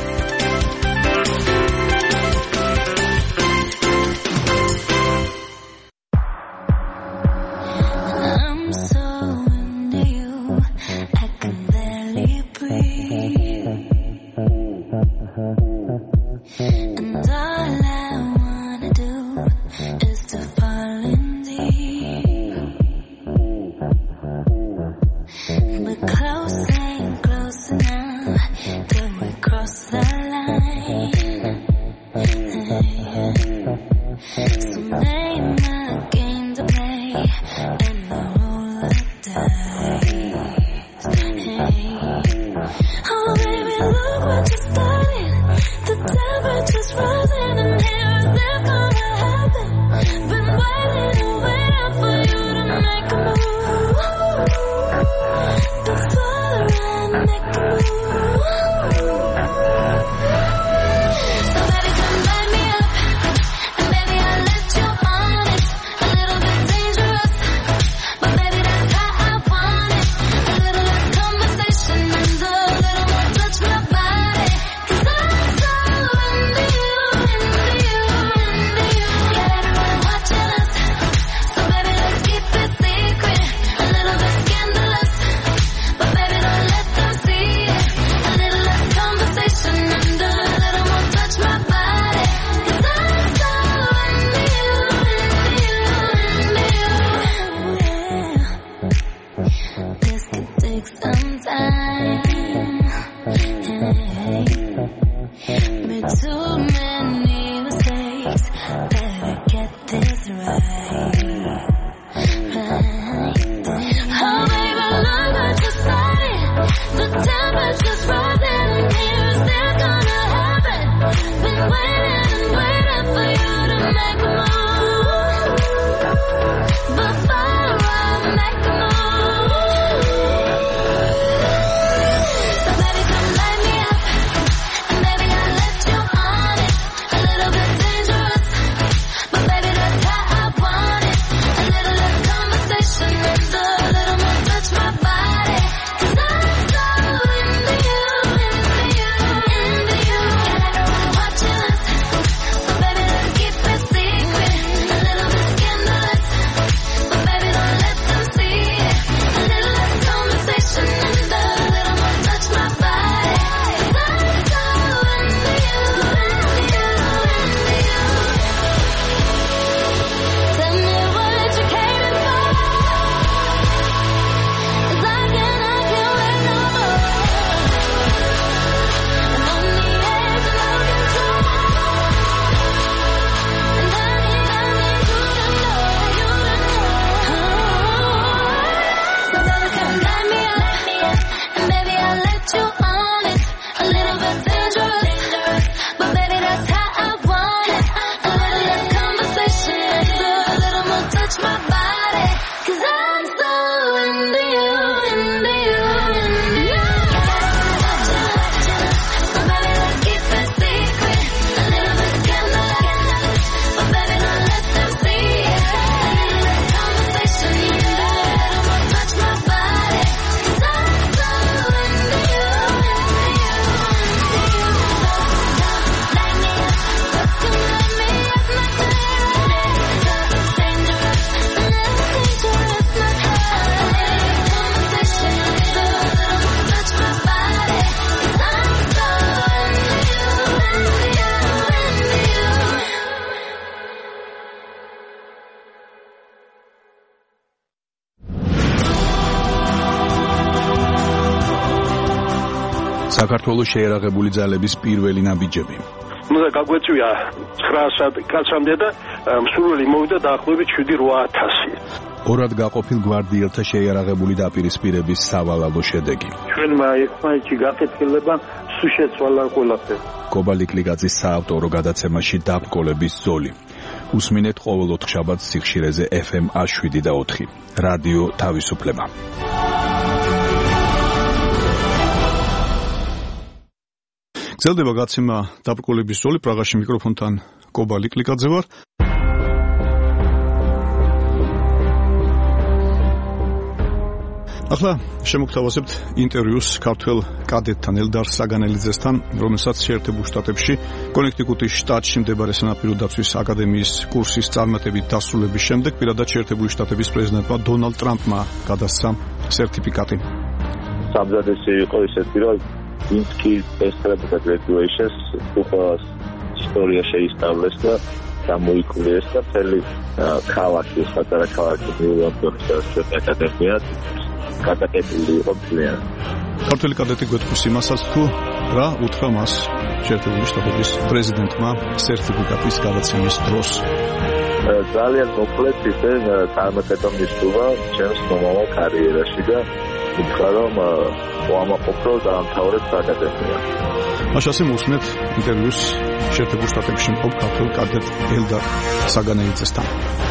Baby, საქართველოს შეერაღებული ძალების პირველი ნაბიჯები. უნდა გაგვეწვია ცხრა კაცამდე და მსურველი მოვიდა დაახლოებით შვიდი რვა ათასი. ორად გაყოფილ გვარდიელთა შეიარაღებული დაპირისპირების სავალალო შედეგი. ჩვენმა ერთმანეთში გაკეთილება სულ შეცვალა ყველაფერი. კობალიკლიკაძის საავტორო გადაცემაში დაბრკოლების ზოლი. უსმინეთ ყოველ ოთხშაბათს სიხშირეზე ეფ ემ შვიდი და ოთხი. რადიო თავისუფლება. გრძელდება გაცემა დაბრკოლების ზოლი. პრაღაში მიკროფონთან კობალიკლიკაძე ვარ. ახლა შემოგთავაზებთ ინტერვიუს ქართველ კადეტთან ელდარ საგანელიძესთან, რომელსაც შეერთებულ შტატებში კონექტიკუტის შტატში მდებარე სანაპირო დაცვის აკადემიის კურსის წარმატებით დასრულების შემდეგ პირადად შეერთებული შტატების პრეზიდენტმა დონალდ ტრამპმა გადასცა სერტიფიკატი. სამზადისი იყო ისეთი, რომ ვინც კი ესწრებოდა graduations, უყურას ისტორია შეისწავლეს და გამოიკვლიეს და მთელი ქალაქი, პატარა ქალაქი ნიუ-იორკის აკადემია გადაკეთილი იყო ძალიან. ქართველი კადეტი გვეთქვის იმასაც, თუ რა უთხრა მას შეერთებული შტატების პრეზიდენტმა სერტიფიკატის გადაცემის დროს. ძალიან მოკლედ ისე წარმატება მისულა ჩემს მომავალ კარიერაში და უთხრა, რომ ვამაყობ, რომ დაამთავრებ აკადემია. მაშინ ასე მოვსმენთ ინტერვიუს შეერთებულ შტატებში მყოფ ქართველ კადეტ ელდარ საგანელიძესთან.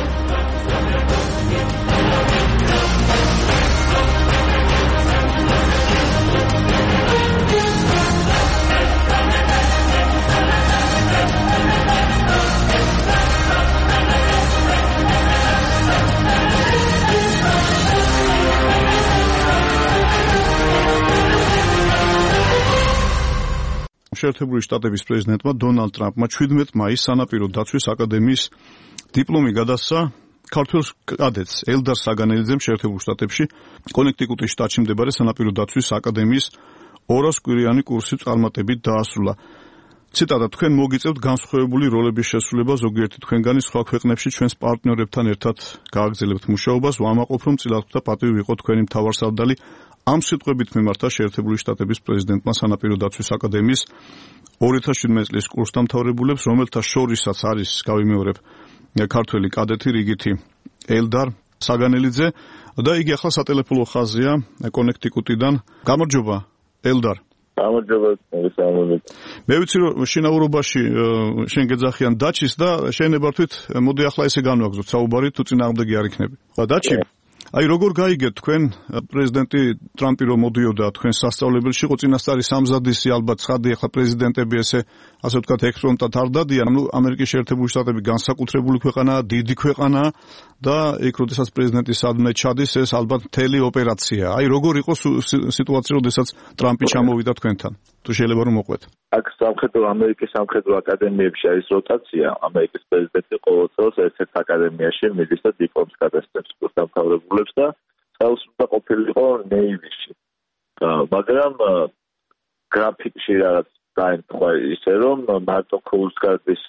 შეერთებული შტატების პრეზიდენტმა დონალდ ტრამპმა შვიდმეტ მაისს სანაპირო დაცვის აკადემიის დიპლომი გადასცა ქართველ კადეტს ელდარ საგანელიძემ შეერთებულ შტატებში კონექტიკუტის შტატში მდებარე სანაპირო დაცვის აკადემიის ორას კვირიანი კურსი წარმატებით დაასრულა. ციტატა: თქვენ მოგიწევთ განსხვავებული როლების შესრულება ზოგიერთი თქვენგანი სხვა ქვეყნებში ჩვენს პარტნიორებთან ერთად გააგრძელებთ მუშაობას. ვამაყობ, რომ წილად და პატივი ვიყო თქვენი მთავარსარდალი. ამ სიტყვებით მიმართა შეერთებული შტატების პრეზიდენტმა სანაპირო დაცვის აკადემიის ორი ათას შვიდმეტი წლის კურსდამთავრებულებს, რომელთა შორისაც არის გავიმეორებ ქართველი კადეტი რიგითი ელდარ საგანელიძე და იგი ახლა სატელეფონო ხაზია კონექტიკუტიდან. გამარჯობა ელდარ. გამარჯობა, მოგესალმებით. მე ვიცი, რომ შინაურობაში შენ გეძახიან დაჩის და შეენებართვით, მოდი ახლა ესე განვაგზოთ საუბარი, თუ წინააღმდეგი არ იქნები. დაჩი? აი როგორ გაიგეთ თქვენ პრეზიდენტი ტრამპი რომ მოდიოდა თქვენ სასწავლებელში, იყო წინასწარი სამზადისი ალბათ ცხადი, ახლა პრეზიდენტები ესე ასე ვთქვათ ექსპრომტად არ დადიან. ნუ ამერიკის შეერთებული შტატები განსაკუთრებული ქვეყანაა, დიდი ქვეყანაა და იქ როდესაც პრეზიდენტი სადმე ჩადის, ეს ალბათ მთელი ოპერაციაა. აი როგორ იყო სიტუაცია, როდესაც ტრამპი ჩამოვიდა თქვენთან? თუ შეიძლება რომ მოყვეთ. აქ სამხედრო ამერიკის სამხედრო აკადემიებში არის როტაცია. ამერიკის პრეზიდენტი ყოველ წელს ერთ-ერთ აკადემიაში მიდის და დიპლომს გადასცემს კურსდამთავრებულებს და წელს უნდა ყოფილიყო ნეივიში. მაგრამ გრაფიკში რაღაც დაემთხვა ისე, რომ მარტო კურსგარდის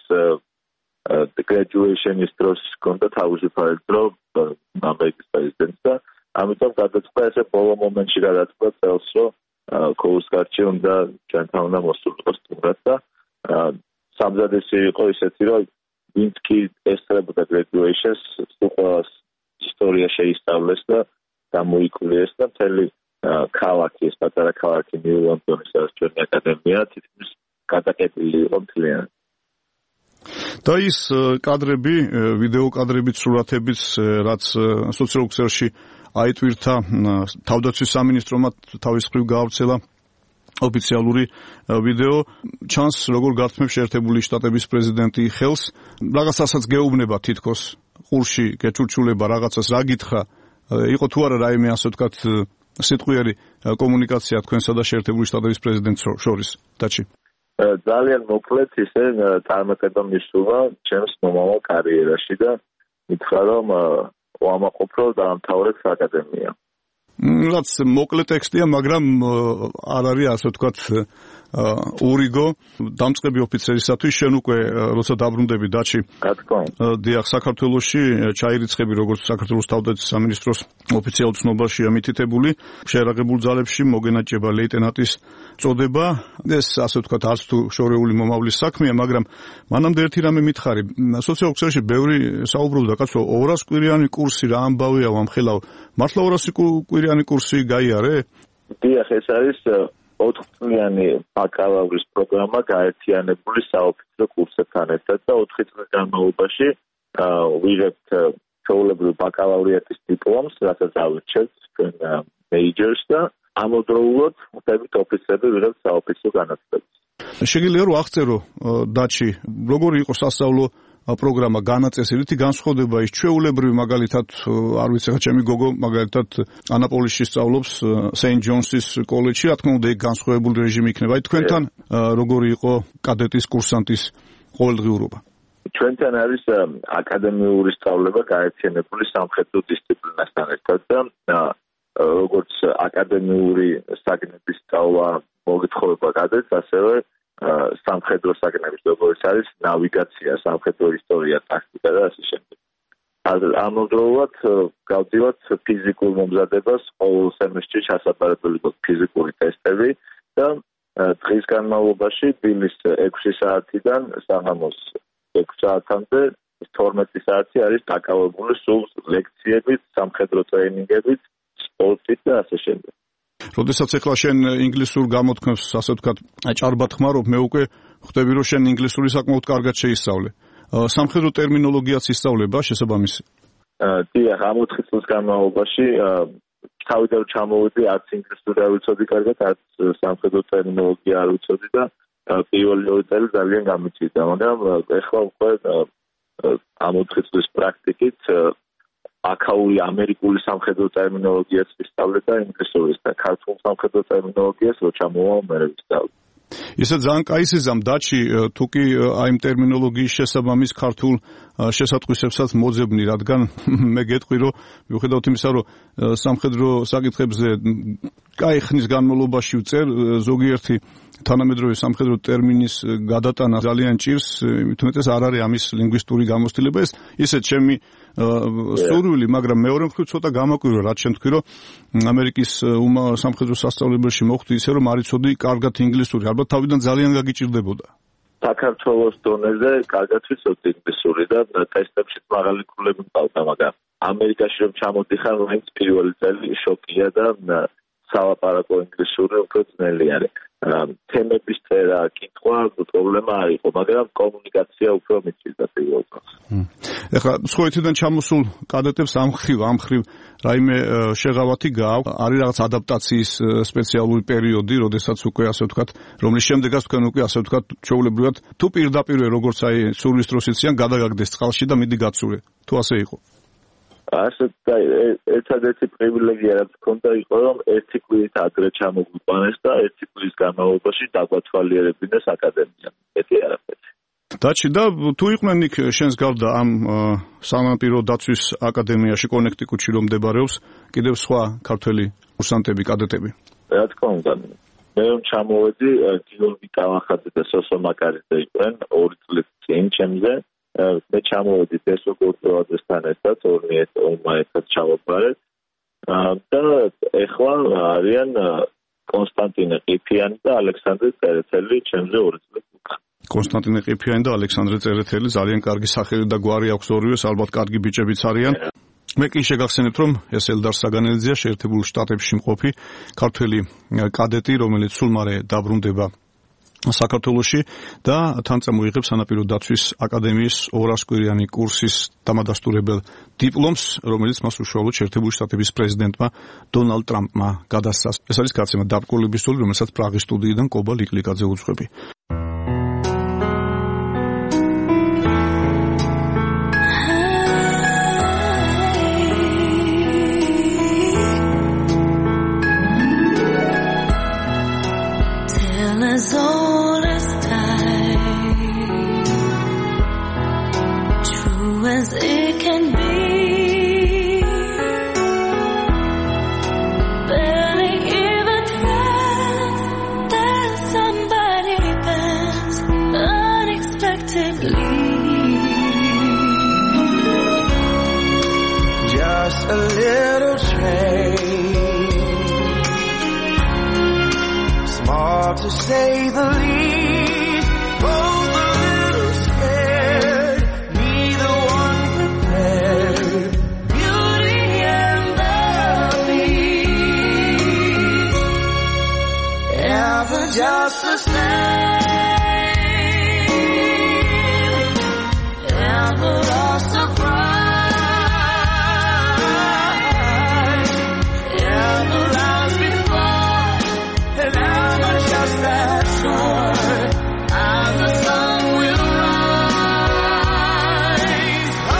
graduation-ის დროს ჰქონდა თავისუფალი დრო ამერიკის პრეზიდენტს და ამიტომ გადაწყდა ესე ბოლო მომენტში გადაწყდა წელს, რომ კურსგარდში უნდა ჩვენთან უნდა მოსულიყო სტუმრად და სამზადისი იყო ისეთი, რომ ვინც კი ესწრებოდა graduations, უყურას ისტორია შეისწავლეს და გამოიკვლიეს და მთელი ქალაქი, ეს პატარა ქალაქი ნიუ-იორკის ჩვენი აკადემია თითქმის გადაკეთილი იყო მთლიანად. და ის კადრები, ვიდეო კადრებით, სურათებით, რაც სოციალურ ქსელში აიტვირთა თავდაცვის სამინისტრომა თავის მხრივ გაავრცელა ოფიციალური ვიდეო, ჩანს როგორ გართმევს შეერთებული შტატების პრეზიდენტი ხელს, რაღაცასაც გეუბნება თითქოს ყურში გეჩურჩულება რაღაცას რა გითხრა, იყო თუ არა რაიმე ასე ვთქვათ სიტყვიერი კომუნიკაცია თქვენსა და შეერთებული შტატების პრეზიდენტს შორის? დაჩი. ძალიან მოკლედ ისე წარმატება მისულა ჩემს მომავალ კარიერაში და მითხრა, რომ ვამაყობ, რომ დაამთავრებ აკადემია. რაც მოკლე ტექსტია, მაგრამ არ არის ასე ვთქვათ ურიგო დამწყები ოფიცერისათვის შენ უკვე როცა დაბრუნდები დачи დიახ საქართველოში ჩაირიცხები როგორც საქართველოს თავდაცვის სამინისტროს ოფიციალურ ცნობაშია მითითებული შეერაღებულ ძალებში მოგენაჭება ლეიტენანტის წოდება ეს ასე ვთქვათ არც თუ შორეული მომავლის საქმეა მაგრამ მანამდე ერთი რამე მითხარი სოციალურ ქსელში ბევრი საუბრობდა კაცო ორას კვირიანი კურსი რა ამბავია ვამხელავ მართლა ორასი კვირიანი კურსი გაიარე დიახ ეს არის ოთხწლიანი ბაკალავრის პროგრამა გაერთიანებული საოფიცრო კურსებთან ერთად და ოთხი წლის განმავლობაში ვიღებთ ჩვეულებრივ ბაკალავრიატის დიპლომს, რასაც ავირჩევთ ჩვენ მეიჯერს და ამავდროულად ვხდებით ოფიცრები ვიღებთ საოფიცრო განათლებას. შეგიძლია რომ აღწერო დачи როგორი იყო სასწავლო პროგრამა განაწესებითი განსხვავდება ის ჩვეულებრივი მაგალითად არ ვიცი ხა ჩემი გოგო მაგალითად ანაპოლისში სწავლობს სეინტ ჯონსის კოლეჯში რა თქმა უნდა ეგ განსხვავებული რეჟიმი იქნება აი თქვენთან როგორი იყო კადეტის კურსანტის ყოველდღიურობა ჩვენთან არის აკადემიური სწავლება გაერთიანებული სამხედრო დისციპლინასთან ერთად და როგორც აკადემიური საგნების სწავლა მოგითხოვება კადეტს ასევე სამხედრო საგნების როგორც არის ნავიგაცია, სამხედრო ისტორია, ტაქტიკა და ასე შემდეგ. ამავდროულად გავდივართ ფიზიკურ მომზადებას, ყოველ სემესტრში ჩასაბარებელი გვაქვს ფიზიკური ტესტები და დღის განმავლობაში დილის ექვსი საათიდან საღამოს ექვსი საათამდე თორმეტი საათი არის დაკავებული სულ ლექციებით, სამხედრო ტრეინინგებით, სპორტით და ასე შემდეგ. როდესაც ახლა შენ ინგლისურ გამოთქმებს ასე ვთქვათ ჭარბად ხმარობ მე უკვე ხვდები რომ შენ ინგლისური საკმაოდ კარგად შეისწავლე სამხედრო ტერმინოლოგიაც ისწავლება შესაბამისი დიახ ამ ოთხი წლის განმავლობაში თავიდან ჩამოვედი არც ინგლისური არ ვიცოდი კარგად არც სამხედრო ტერმინოლოგია არ ვიცოდი და პირველი ორი წელი ძალიან გამიწვია მაგრამ ახლა უკვე ამ ოთხი წლის პრაქტიკით აქაური ამერიკული სამხედრო ტერმინოლოგიას ვისწავლე და ინგლისურის და ქართულ სამხედრო ტერმინოლოგიას რო ჩამოვა მე ვისწავლე. ისე ძალიან კაი სიზამ დачи თუ კი აი ტერმინოლოგიის შესაბამის ქართულ შესატყვისებსაც მოძებნი რადგან მე გეტყვი რომ მიუხედავად იმისა რომ სამხედრო საკითხებზე კაი ხნის განმავლობაში ვწერ ზოგიერთი თანამედროვე სამხედრო ტერმინის გადატანა ძალიან ჭირს იმით უმეტეს არ არის ამის ლინგვისტური გამოცდილება ეს ისე ჩემი სურვილი მაგრამ მეორე მხრივ ცოტა გამაკვირვა რაც შენ თქვი რომ ამერიკის სამხედრო სასწავლებელში მოხვდი ისე რომ არ იცოდი კარგად ინგლისური ალბათ თავიდან ძალიან გაგიჭირდებოდა საქართველოს დონეზე კარგად ვიცოდი ინგლისური და ტესტებშიც მაღალი ქულები მყავდა მაგრამ ამერიკაში რომ ჩამოდიხარ მაინც პირველი წელი შოკია და სალაპარაკო ინგლისური უფრო ძნელი არის თემების წერა, კითხვა, პრობლემა არ იყო, მაგრამ კომუნიკაცია უფრო მიწვიდა პირველ დღეს. ეხლა სხვაეთიდან ჩამოსულ კადეტებს ამ ხრივ, ამ ხრივ რაიმე შეღავათი გააქვს, არის რაღაც ადაპტაციის სპეციალური პერიოდი, როდესაც უკვე ასე ვთქვათ, რომლის შემდეგაც თქვენ უკვე ასე ვთქვათ, ჩვეულებრივად თუ პირდაპირ როგორც აი სურვილის დროს იციან, გადაგაგდეს წყალში და მიდი გაცურე. თუ ასე იყო. ასე და ერთადერთი პრივილეგია რაც მქონდა იყო რომ ერთი კვირით ადრე ჩამოგვიყვანეს და ერთი კვირის განმავლობაში დაგვათვალიერებინეს აკადემია. ეთი არაფერი. დачи და თუ იყვნენ იქ შენს გარდა ამ სამამპირო დაცვის აკადემიაში კონექტიკუტში რომ მდებარეობს კიდევ სხვა ქართველი კურსანტები, კადეტები. რა თქმა უნდა. მე რომ ჩამოვედი გიორგი კალახაძე და სოსო მაკარიძე იყვნენ ორი წლის წინ ჩემზე. მე ჩამოვედი დესო გორდოვაძესთან ერთად ორნი ორმა ერთად ჩავაბარეთ და ეხლა არიან კონსტანტინე ყიფიანი და ალექსანდრე წერეთელი ჩემზე ორი წლის უკან. კონსტანტინე ყიფიანი და ალექსანდრე წერეთელი ძალიან კარგი სახელი და გვარი აქვს ორივეს, ალბათ კარგი ბიჭებიც არიან. მე კი შეგახსენებთ რომ ეს ელდარ საგანელიძეა შეერთებულ შტატებში მყოფი ქართველი კადეტი რომელიც სულ მალე დაბრუნდება საქართველოში და თან წამოიღებს სანაპირო დაცვის აკადემიის ორას კვირიანი კურსის დამადასტურებელ დიპლომს, რომელიც მას უშუალოდ შეერთებული შტატების პრეზიდენტმა დონალდ ტრამპმა გადასცა. ეს არის გაცემა დაბრკოლების სული, რომელსაც პრაღის სტუდიიდან კობა ლიკლიკაძე უძღვები. Somebody unexpectedly. Just a little change, small to say the least, both a little scared, neither one prepared, beauty and the beast, ever just the same, ever a surprise. That sure as the sun will rise. Oh,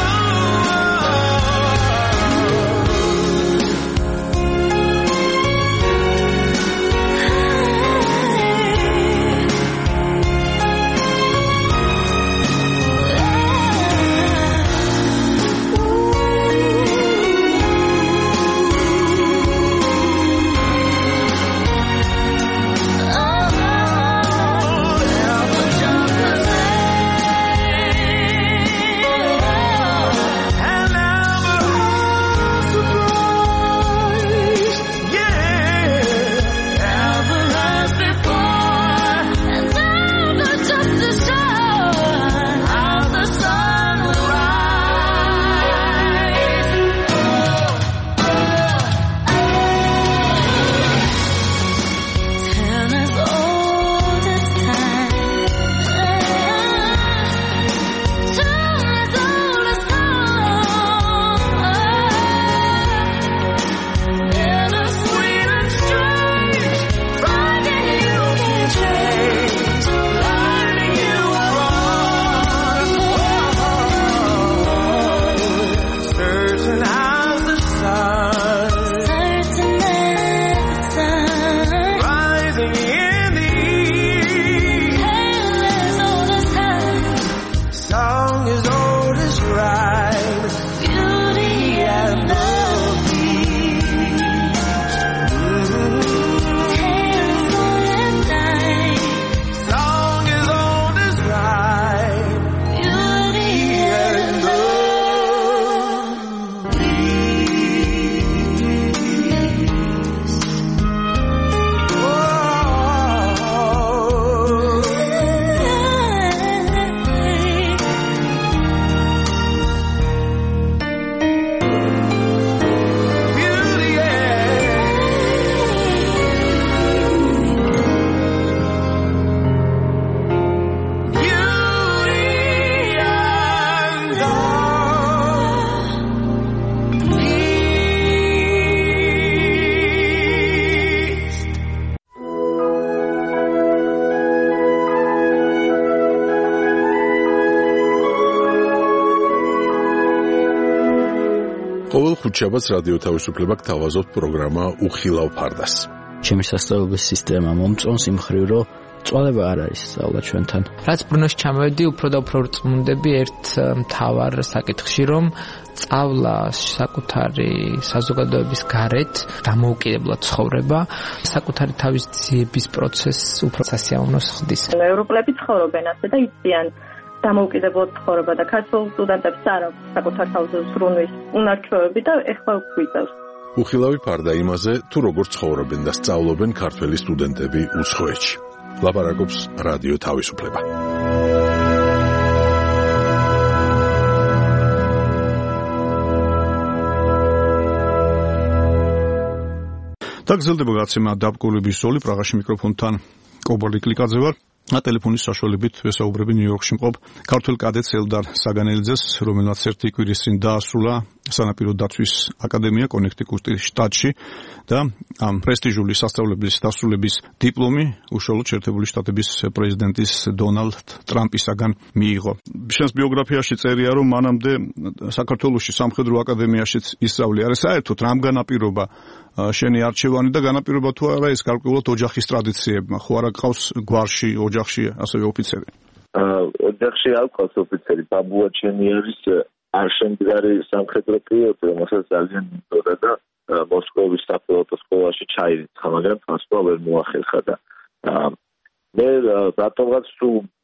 ყოველ ხუთშაბათს რადიო თავისუფლება გთავაზობთ პროგრამა უხილავ ფარდას. ჩემი სასწავლებლების სისტემა მომწონს იმ მხრივ, რომ წვალება არ არის სწავლა ჩვენთან. რაც ბრუნოში ჩამოვედი, უფრო და უფრო რწმუნდები ერთ მთავარ საკითხში, რომ სწავლა საკუთარი საზოგადოების გარეთ დამოუკიდებლად ცხოვრება, საკუთარი თავის ძიების პროცესს უფრო სასიამოვნოს ხდის. ევროპელები ცხოვრობენ ასე და იციან დამოუკიდებლად ცხოვრება და ქართულ სტუდენტებს არ აქვს საკუთარ თავზე ზრუნვის უნარჩვევები და ეხლა გვიწევს. უხილავი ფარდა იმაზე, თუ როგორ ცხოვრობენ და სწავლობენ ქართველი სტუდენტები უცხოეთში. ლაპარაკობს რადიო თავისუფლება. და გრძელდება გაცემა დაბკოლების ზოლი პრაღაში მიკროფონთან კობალი კლიკაძე ვარ. ტელეფონის საშუალებით ვესაუბრები ნიუ-იორკში მყოფ ქართველ კადეტს ელდარ საგანელიძეს, რომელმაც ერთი კვირის წინ დაასრულა სანაპირო დაცვის აკადემია კონექტიკუტის შტატში და ამ პრესტიჟული სასწავლებლის დასრულების დიპლომი უშუალოდ შეერთებული შტატების პრეზიდენტის დონალდ ტრამპისაგან მიიღო. შენს ბიოგრაფიაში წერია, რომ მანამდე საქართველოში სამხედრო აკადემიაშიც ისწავლე. არა საერთოდ რამ განაპირობა შენი არჩევანი და განაპირობა თუ არა ეს გარკვეულად ოჯახის ტრადიციებმა? ხო არა გყავს გვარში, ოჯახში ასევე ოფიცერი? ოჯახში არ გყავს ოფიცერი. ბაბუა ჩემი არის არშემდგარი სამხედრო პილოტი, რომელსაც ძალიან მინდოდა და მოსკოვის საფილოტო სკოლაში ჩაირიცხა, მაგრამ პასპორტი ვერ მოახერხა და მე რატომღაც სულ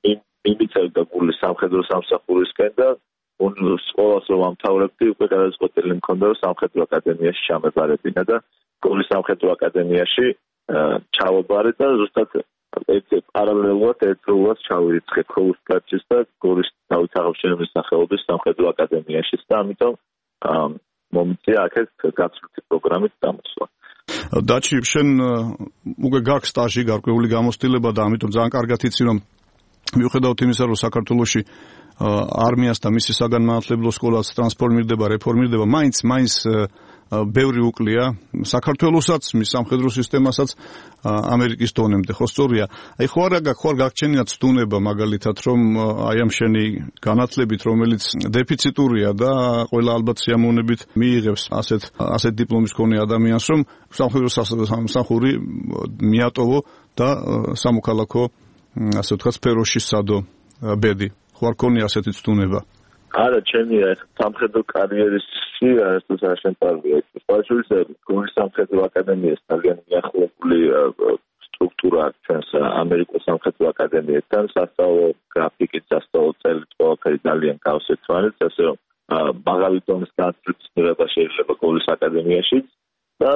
მიმიწევდა გული სამხედრო სამსახურისკენ და სკოლას რომ ამთავრებდი, უკვე გადაწყვეტილი მქონდა, რომ სამხედრო აკადემიაში ჩამებარებინა და გულის სამხედრო აკადემიაში ჩავაბარე და ზუსტად ერთ პარალელურად ერთდროულად ჩავირიცხე ქოუსკარჩის და გულის დავით აღმშენებლის სახელობის სამხედრო აკადემიაში და ამიტომ მომწია აქეთ გაცვლითი პროგრამით დამოსვლა. დაჩი, შენ უკვე გაქვს სტაჟი, გარკვეული გამოცდილება და ამიტომ ძალიან კარგად იცი, რომ მიუხედავად იმისა, რომ საქართველოში არმიას და მისი საგანმანათლებლო სკოლას ტრანსფორმირდება, რეფორმირდება, მაინც მაინც ბევრი უკლია საქართველოსაც, მის სამხედრო სისტემასაც ამერიკის დონემდე, ხო სწორია? აი ხო არა ხო არ გაგჩენია ცდუნება მაგალითად, რომ აი ამ შენი განათლებით, რომელიც დეფიციტურია და ყველა ალბათ სიამოვნებით მიიღებს ასეთ ასეთ დიპლომის მქონე ადამიანს, რომ სამხედრო სამსახური მიატოვო და სამოქალაქო ასე ვთქვათ სფეროში სადო ბედი. ხო არ ქონია ასეთი ცდუნება? არა, ჩემი სამხედრო კარიერისში არასდროს არ შემწარია. სპეციალისტები გულის სამხედრო აკადემიას ძალიან მიახლოებული სტრუქტურა აქვს ჩვენს ამერიკულ სამხედრო აკადემიასთან, სასწავლო გრაფიკით, სასწავლო წელით ყველაფერი ძალიან გავსეთვანეთ, ასე რომ მაღალი დონის განათლების მიღება შეიძლება გულის აკადემიაში და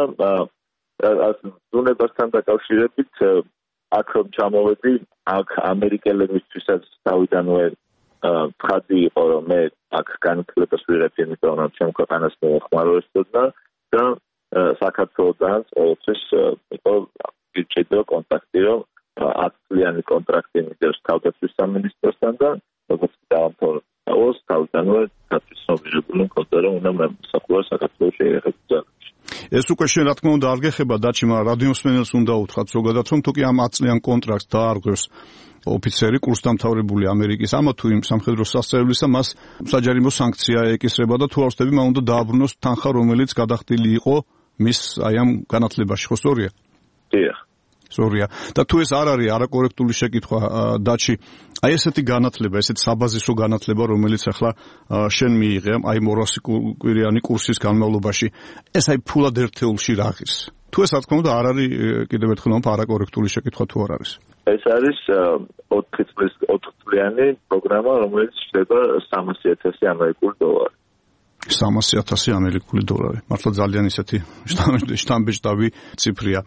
ცდუნებასთან დაკავშირებით აქ რომ ჩამოვედი, აქ ამერიკელებისთვისაც თავიდანვე ხადი იყო, რომ მე აქ განათლებას ვიღებ, იმიტომ რომ ჩემ ქვეყანას მოეხმარებოდა და საქართველოსთან ყოველთვის იყო გიჩვენო კონტაქტი, რომ ათ წლიანი კონტრაქტი მიდევს თავდაცვის სამინისტროსთან და როგორც დაამთავრა ოს თავიდანვე გაწესრიგებული მქონდა, რომ უნდა მომსახურა საქართველოში ეხება. ეს უკვე შენ რა თქმა უნდა არ გეხება დაჩი, მაგრამ რადიოსმენელს უნდა უთხრათ ზოგადად, რომ თუ კი ამ ათ წლიან კონტრაქტს დაარღვევს ოფიცერი, კურსდამთავრებული ამერიკის ამა თუ იმ სამხედრო სასწავლებლისა, მას საჯარიმო სანქცია ეკისრება და თუ არ ვსწრები, მან უნდა დააბრუნოს თანხა, რომელიც გადახდილი იყო მის აი ამ განათლებაში, ხო სწორია? დიახ. სწორია. და თუ ეს არ არის არაკორექტული შეკითხვა, დაჩი, აი ესეთი განათლება, ესეთი საბაზისო განათლება, რომელიც ახლა შენ მიიღე, აი ორასი კვირიანი კურსის განმავლობაში, ეს აი ფულად ერთეულში რა ღირს? თუ ეს რა თქმა უნდა არ არის კიდევ ერთხელ მომფა არაკორექტული შეკითხვა თუ არ არის? ეს არის ოთხი წლის ოთხ წლიანი პროგრამა, რომელიც შეიძლება სამასი ათასი ამერიკული დოლარი. სამასი ათასი ამერიკული დოლარი. მართლა ძალიან ისეთი შტამბეჭდავი ციფრია.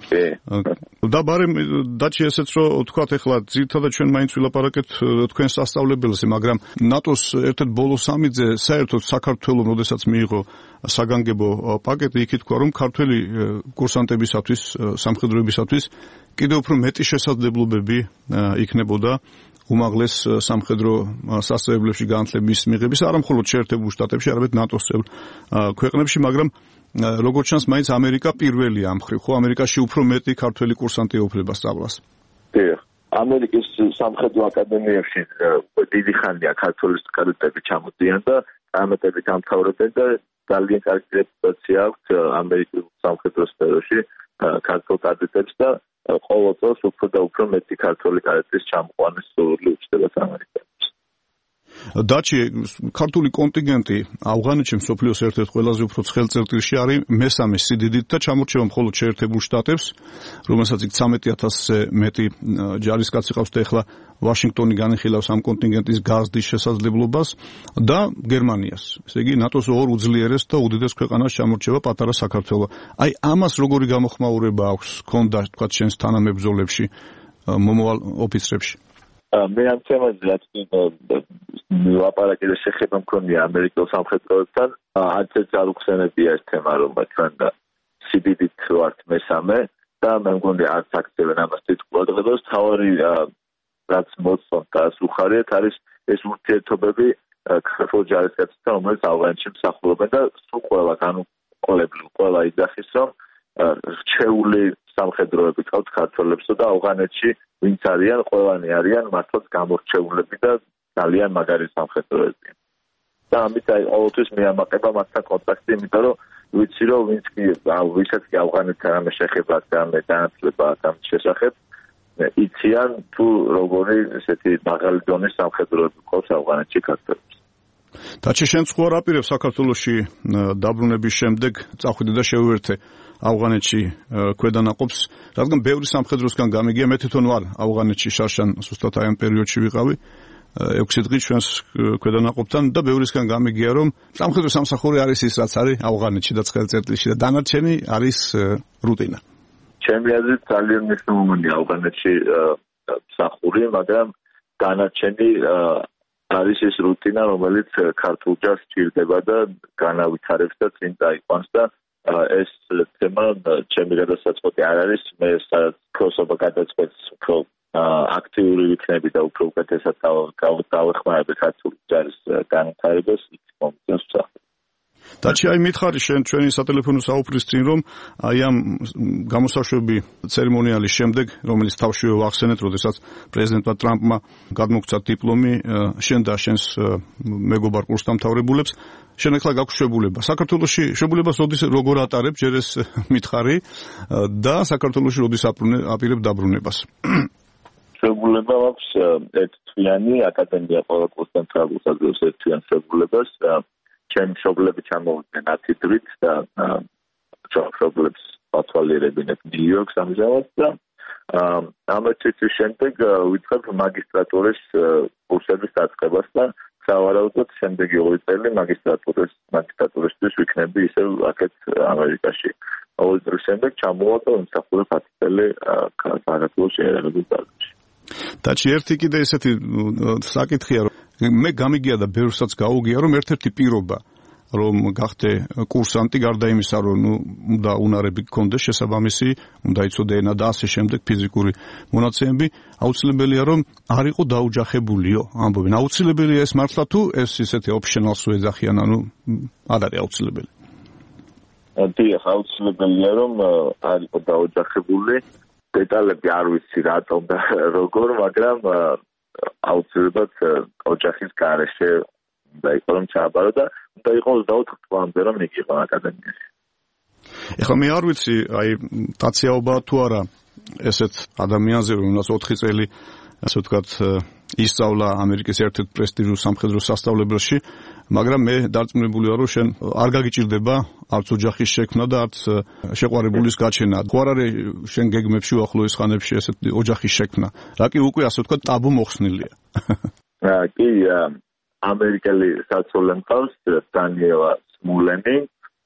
და ბარემ დაჩი ესეც რომ თქვათ ახლა ძირითადად ჩვენ მაინც ვილაპარაკეთ თქვენ სასწავლებელზე, მაგრამ ნატოს ერთ-ერთ ბოლო სამიძე საერთოდ საქართველოს როდესაც მიიღო საგანგებო პაკეტი, იქ თქვა რომ ქართველი კურსანტებისათვის, სამხედროებისათვის კიდევ უფრო მეტი შესაძლებლობები იქნებოდა უმაღლეს სამხედრო სასწავლებლებში განათლების მიღების, არა მხოლოდ შეერთებულ შტატებში, არამედ ნატოს წევრ ქვეყნებში, მაგრამ როგორც ჩანს, მაინც ამერიკა პირველია ამ მხრივ, ხო ამერიკაში უფრო მეტი ქართველი კურსანტი ეუფლება სწავლას. დიახ. ამერიკის სამხედრო აკადემიებში დიდი ხანია ქართული კადეტები ჩამოდიან და ამეტებით ამთავრებენ და ძალიან კარგი რეპუტაცია აქვს ამერიკულ სამხედრო სფეროში ქართულ კადეტებს და ყოველ წელს უფრო და უფრო მეტი ქართული კადეტის ჩამოყვანის სურვილი უჩნდება ამერიკაში. დაჩი, ქართული კონტინგენტი ავღანეთში მსოფლიოს ერთ-ერთ ყველაზე უფრო ცხელ წერტილში არის მესამე სიდიდით და ჩამორჩება მხოლოდ შეერთებულ შტატებს, რომელსაც იქ ცამეტი ათასზე მეტი ჯარისკაცი ყავს და ეხლა ვაშინგტონი განიხილავს ამ კონტინგენტის გაზრდის შესაძლებლობას და გერმანიას. ესე იგი, ნატოს ორ უძლიერეს და უდიდეს ქვეყანას ჩამორჩება პატარა საქართველო. აი ამას როგორი გამოხმაურება აქვს ქონდა თქვა ჩვენს თანამებრძოლებში, მომავალ ოფიცრებში? მე ამ თემაზე რაც ლაპარაკი და შეხება მქონია ამერიკელ სამხედროებთან, არც ერთ არ უხსენებია ეს თემა, რომ ჩვენ და სიდიდით ვართ მესამე და მე მგონი არც აქცევენ ამას თვითყურადღებას. თავარი რაც მოწონთ და უხარიათ არის ეს ურთიერთობები ქართულ ჯარისკაცებთან, რომელიც ავღანეთში მსახურობენ და სულ ყველა განუყოლებლივ ყველა იძახის, რომ რჩეული სამხედროები ყავთ ქართველებსო და ავღანეთში ვინც არიან, ყველანი არიან მართლაც გამორჩეულები და ძალიან მაგარი სამხედროები. და ამით აი ყოველთვის მეამაყება მათთან კონტაქტი, იმიტომ რომ ვიცი რომ ვინც კი ვისაც კი ავღანეთთან ამ შეხება და ამ განათლება ამ შესახებ იციან თუ როგორი ესეთი მაღალი დონის სამხედროები ყავს ავღანეთში ქართველებს. დაჩი, შენ სხვა რა აპირებს საქართველოში დაბრუნების შემდეგ წახვიდე და შეუერთე ავღანეთში ქვედანაყოფს, რადგან ბევრი სამხედროსგან გამიგია, მე თვითონ ვარ ავღანეთში შარშან ზუსტად აი ამ პერიოდში ვიყავი ექვსი დღე ჩვენს ქვედანაყოფთან და ბევრისგან გამიგია რომ სამხედრო სამსახური არის ის რაც არის ავღანეთში და ცხელწერტილში და დანარჩენი არის რუტინა. ჩემი აზრით ძალიან მნიშვნელოვანია ავღანეთში მსახური, მაგრამ დანარჩენი არის ეს რუტინა, რომელიც ქართულ ჯარს სჭირდება და განავითარებს და წინ დაიყვანს და ეს თემა ჩემი გადასაწყვეტი არ არის, მე სადაც ქროსობა გადაწყვეტს უფრო აქტიური ვიქნები და უფრო უკეთესად დავეხმარები ქართული ჯარის განვითარებას იქ მომწონს მსახური. დაჩი აი მითხარი შენ ჩვენი სატელეფონო საუბრის წინ რომ აი ამ გამოსაშვები ცერემონიალის შემდეგ რომელიც თავშივე ვახსენეთ, როდესაც პრეზიდენტმა ტრამპმა გადმოგცა დიპლომი შენ და შენს მეგობარ კურსდამთავრებულებს, შენ ახლა გაქვს შვებულება. საქართველოში შვებულებას როდის როგორ ატარებ, ჯერ ეს მითხარი და საქართველოში როდის აპირებ დაბრუნებას? შვებულება აქვს ერთთვიანი, აკადემია ყველა კურსდამთავრებულს აძლევს ერთთვიან შვებულებას. ჩემი მშობლები ჩამოვიდნენ ათი დღით და მშობლებს ათვალიერებინებ ნიუ-იორკს ამჟამად და ამ წუთის შემდეგ ვიწყებ მაგისტრატურის კურსების დაწყებას და სავარაუდოდ შემდეგი ორი წელი მაგისტრატურის მაგისტრატურისთვის ვიქნები ისევ აქეთ ამერიკაში. ორი წლის შემდეგ ჩამოვა და ვიმსახურებ ათი წელი საქართველოს შეერაგებულ დარგში. დაჩი ერთი კიდე ესეთი საკითხია რომ მე გამიგია და ბევრსაც გაუგია რომ ერთ-ერთი პირობა რომ გახდე კურსანტი გარდა იმისა რომ ნუ უნდა უნარები გქონდეს შესაბამისი, უნდა იცოდე ენა და ასე შემდეგ ფიზიკური მონაცემები, აუცილებელია რომ არ იყო დაუჯახებულიო, ამბობენ. აუცილებელია ეს მართლა თუ ეს ისეთი ოპშნალს ეძახიან, ანუ არ არის აუცილებელი. დიახ, აუცილებელია რომ არ იყო დაუჯახებული. დეტალები არ ვიცი რატომ და როგორ, მაგრამ აუცილებლად ოჯახის გარეშე და იყო რომ ჩააბარო და და იყო ოცდაოთხ თვამდე რომ მიგიყო აკადემიაში. ეხლა მე არ ვიცი, აი დაციაობა თუ არა ესეთ ადამიანზე, რომელსაც ოთხი წელი ასე ვთქვათ ისწავლა ამერიკის ერთ-ერთ პრესტიჟულ სამხედრო სასწავლებელში, მაგრამ მე დარწმუნებული ვარ, რომ შენ არ გაგიჭირდება არც ოჯახის შექმნა და არც შეყვარებულის გაჩენა. ხო არ არის შენ გეგმებში უახლოეს ხანებში ესეთ ოჯახის შექმნა. რა კი უკვე ასე ვთქვათ ტაბუ მოხსნილია. კი, ამერიკელი საცოლე მყავს დანიელა სმულენი,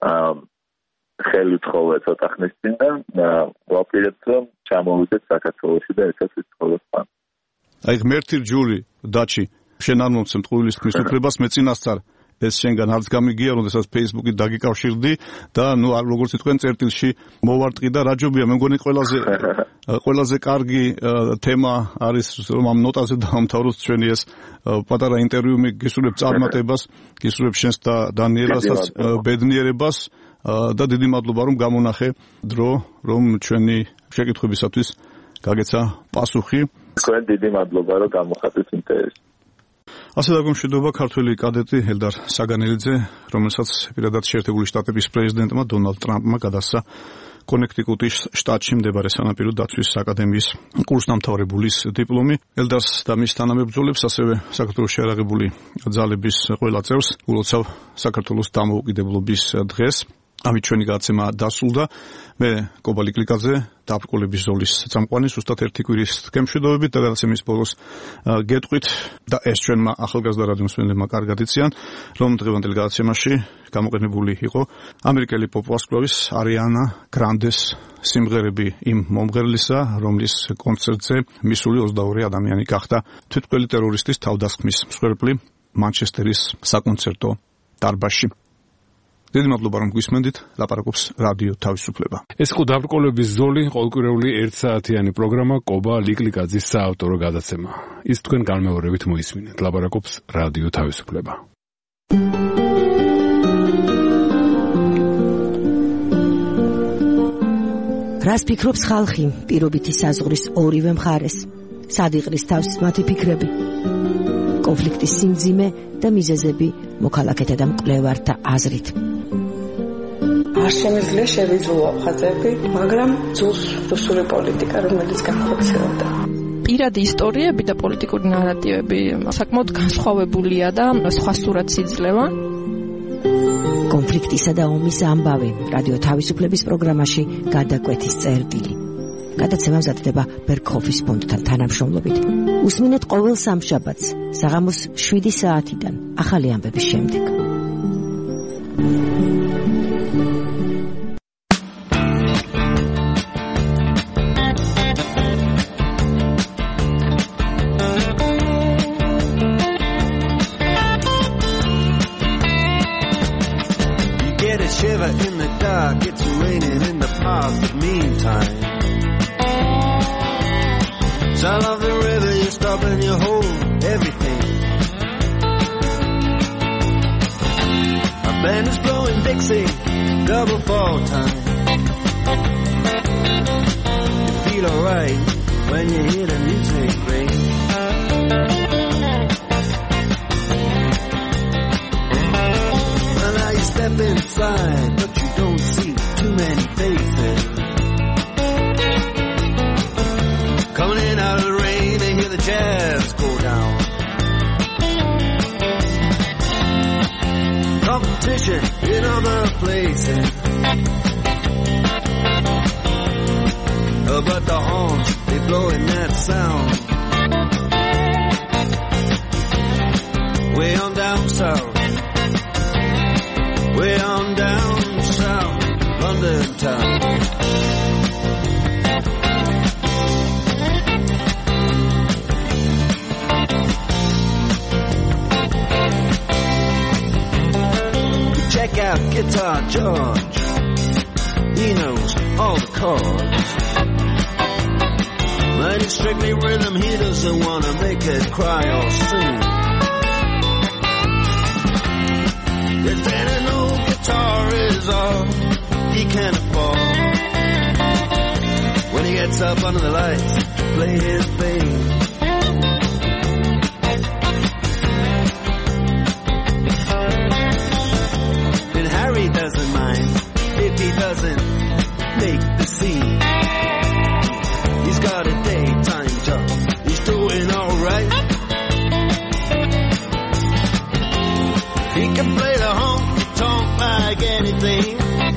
ხელი თხოვე ცოტა ხნის წინ და ვაპირებთ რომ ჩამოვიდეთ საქართველოში და ერთად ვიცხოვროთ პან. აი ღმერთი რჯული დაჩი შენ არ მომცემ ტყუილის ხმის უფლებას მე წინასწარ ეს შენგან არც გამიგია, როდესაც Facebook-ით დაგიკავშირდი და ნუ როგორც იტყვენ წერტილში მოვარტყი და რაჯობია, მე მგონი ყველაზე ყველაზე კარგი თემა არის რომ ამ ნოტაზე დავამთავროთ ჩვენი ეს პატარა ინტერვიუ. მე გისურვებ წარმატებას, გისურვებ შენს და დანიელასაც ბედნიერებას და დიდი მადლობა რომ გამონახე დრო რომ ჩვენი შეკითხვებისათვის გაგეცა პასუხი. თქვენ დიდი მადლობა რომ გამოხატეთ ინტერესი. ასე დაგმშვიდობა ქართველი კადეტი ელდარ საგანელიძე, რომელსაც პირადად შეერთებული შტატების პრეზიდენტმა დონალდ ტრამპმა გადასცა კონექტიკუტის შტატში მდებარე სანაპირო დაცვის აკადემიის კურსდამთავრებულის დიპლომი. ელდარს და მის თანამებრძოლებს, ასევე საქართველოს შეიარაღებული ძალების ყველა წევრს ულოცავ საქართველოს დამოუკიდებლობის დღეს. ამით ჩვენი გადაცემა დასრულდა. მე კობალი კლიკაძე დაბრკოლების ზოლის წამყვანი სუსტად ერთი კვირის გემშვიდობებით და გადაცემის ბოლოს გეტყვით და ეს ჩვენმა ახალგაზრდა რადიო მსმენელებმა კარგად იციან, რომ დღევანდელ გადაცემაში გამოყენებული იყო ამერიკელი პოპ ვარსკვლავის არიანა გრანდეს სიმღერები იმ მომღერლისა, რომლის კონცერტზე მისული ოცდაორი ადამიანი გახდა თვითმკვლელი ტერორისტის თავდასხმის მსხვერპლი მანჩესტერის საკონცერტო დარბაზში. დიდი მადლობა რომ გვისმენდით, ლაპარაკობს რადიო თავისუფლება. ეს იყო დაბრკოლების ზოლი, ყოველკვირეული ერთ საათიანი პროგრამა კობა ლიკლიკაძის საავტორო გადაცემა. ის თქვენ განმეორებით მოისმინეთ, ლაპარაკობს რადიო თავისუფლება. რას ფიქრობს ხალხი პირობითი საზღვრის ორივე მხარეს? სად იყრის თავს მათი ფიქრები? კონფლიქტის სიმძიმე და მიზეზები მოქალაქეთა და მკვლევართა აზრით. არ შემიძლია შევიძულო ხაზები, მაგრამ ძულს რუსული პოლიტიკა, რომელიც განხორციელდა. პირადი ისტორიები და პოლიტიკური ნარატივები საკმაოდ განსხვავებულია და სხვა სურათს იძლევა. კონფლიქტისა და ომის ამბავი რადიო თავისუფლების პროგრამაში გადაკვეთის წერტილი. გადაცემა მზადდება ბერგჰოფის ფონდთან თანამშრომლობით. უსმინეთ ყოველ სამშაბათს საღამოს შვიდი საათიდან ახალი ამბების შემდეგ. Shiver in the dark, it's raining in the park, but meantime sound of the river, you stop and you hold everything. A band is blowing Dixie, double fall time. You feel alright when you hear the music ring. Step inside, but you don't see too many faces. Coming in out of the rain, they hear the jazz go down. Competition in other places, oh, but the horns, they blowing that sound. Way on down south, way on down south, London town. We check out Guitar George, he knows all the chords. But it's strictly rhythm, he doesn't want to make it cry or sing. If any old guitar is all he can afford, when he gets up under the lights to play his thing, and Harry doesn't mind if he doesn't make the scene. He's got a daytime job, he's doing alright. He can play the honky-tonk like anything,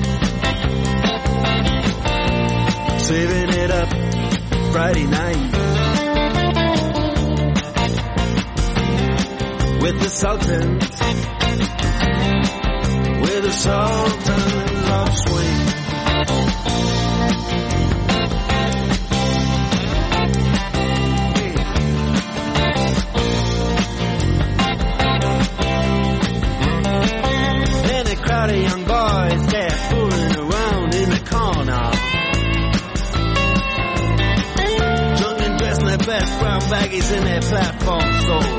saving it up Friday night with the Sultans, with the Sultans of Swing. Crowd of young boys, they're fooling around in the corner, drunk and dressed in their best brown baggies in their platform store.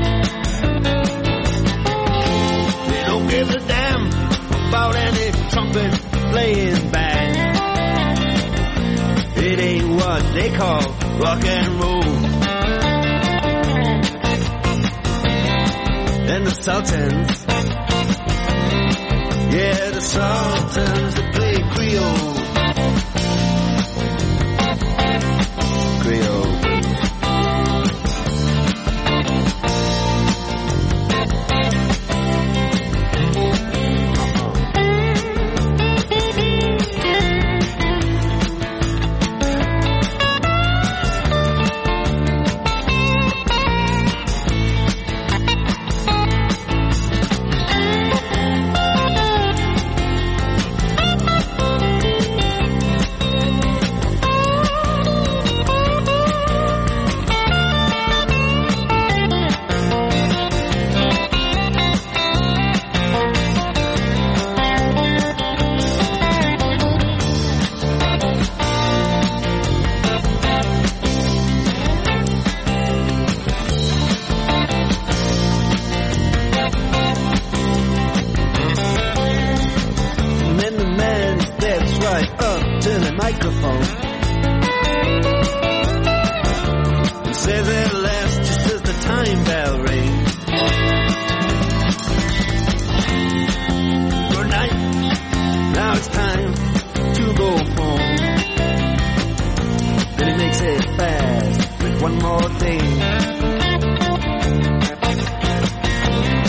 They don't give a damn about any trumpet playing band. It ain't what they call rock and roll. And the Sultans, yeah, the Sultans that play Creole. Creole.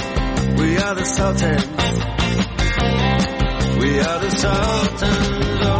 We are the Sultans. We are the Sultans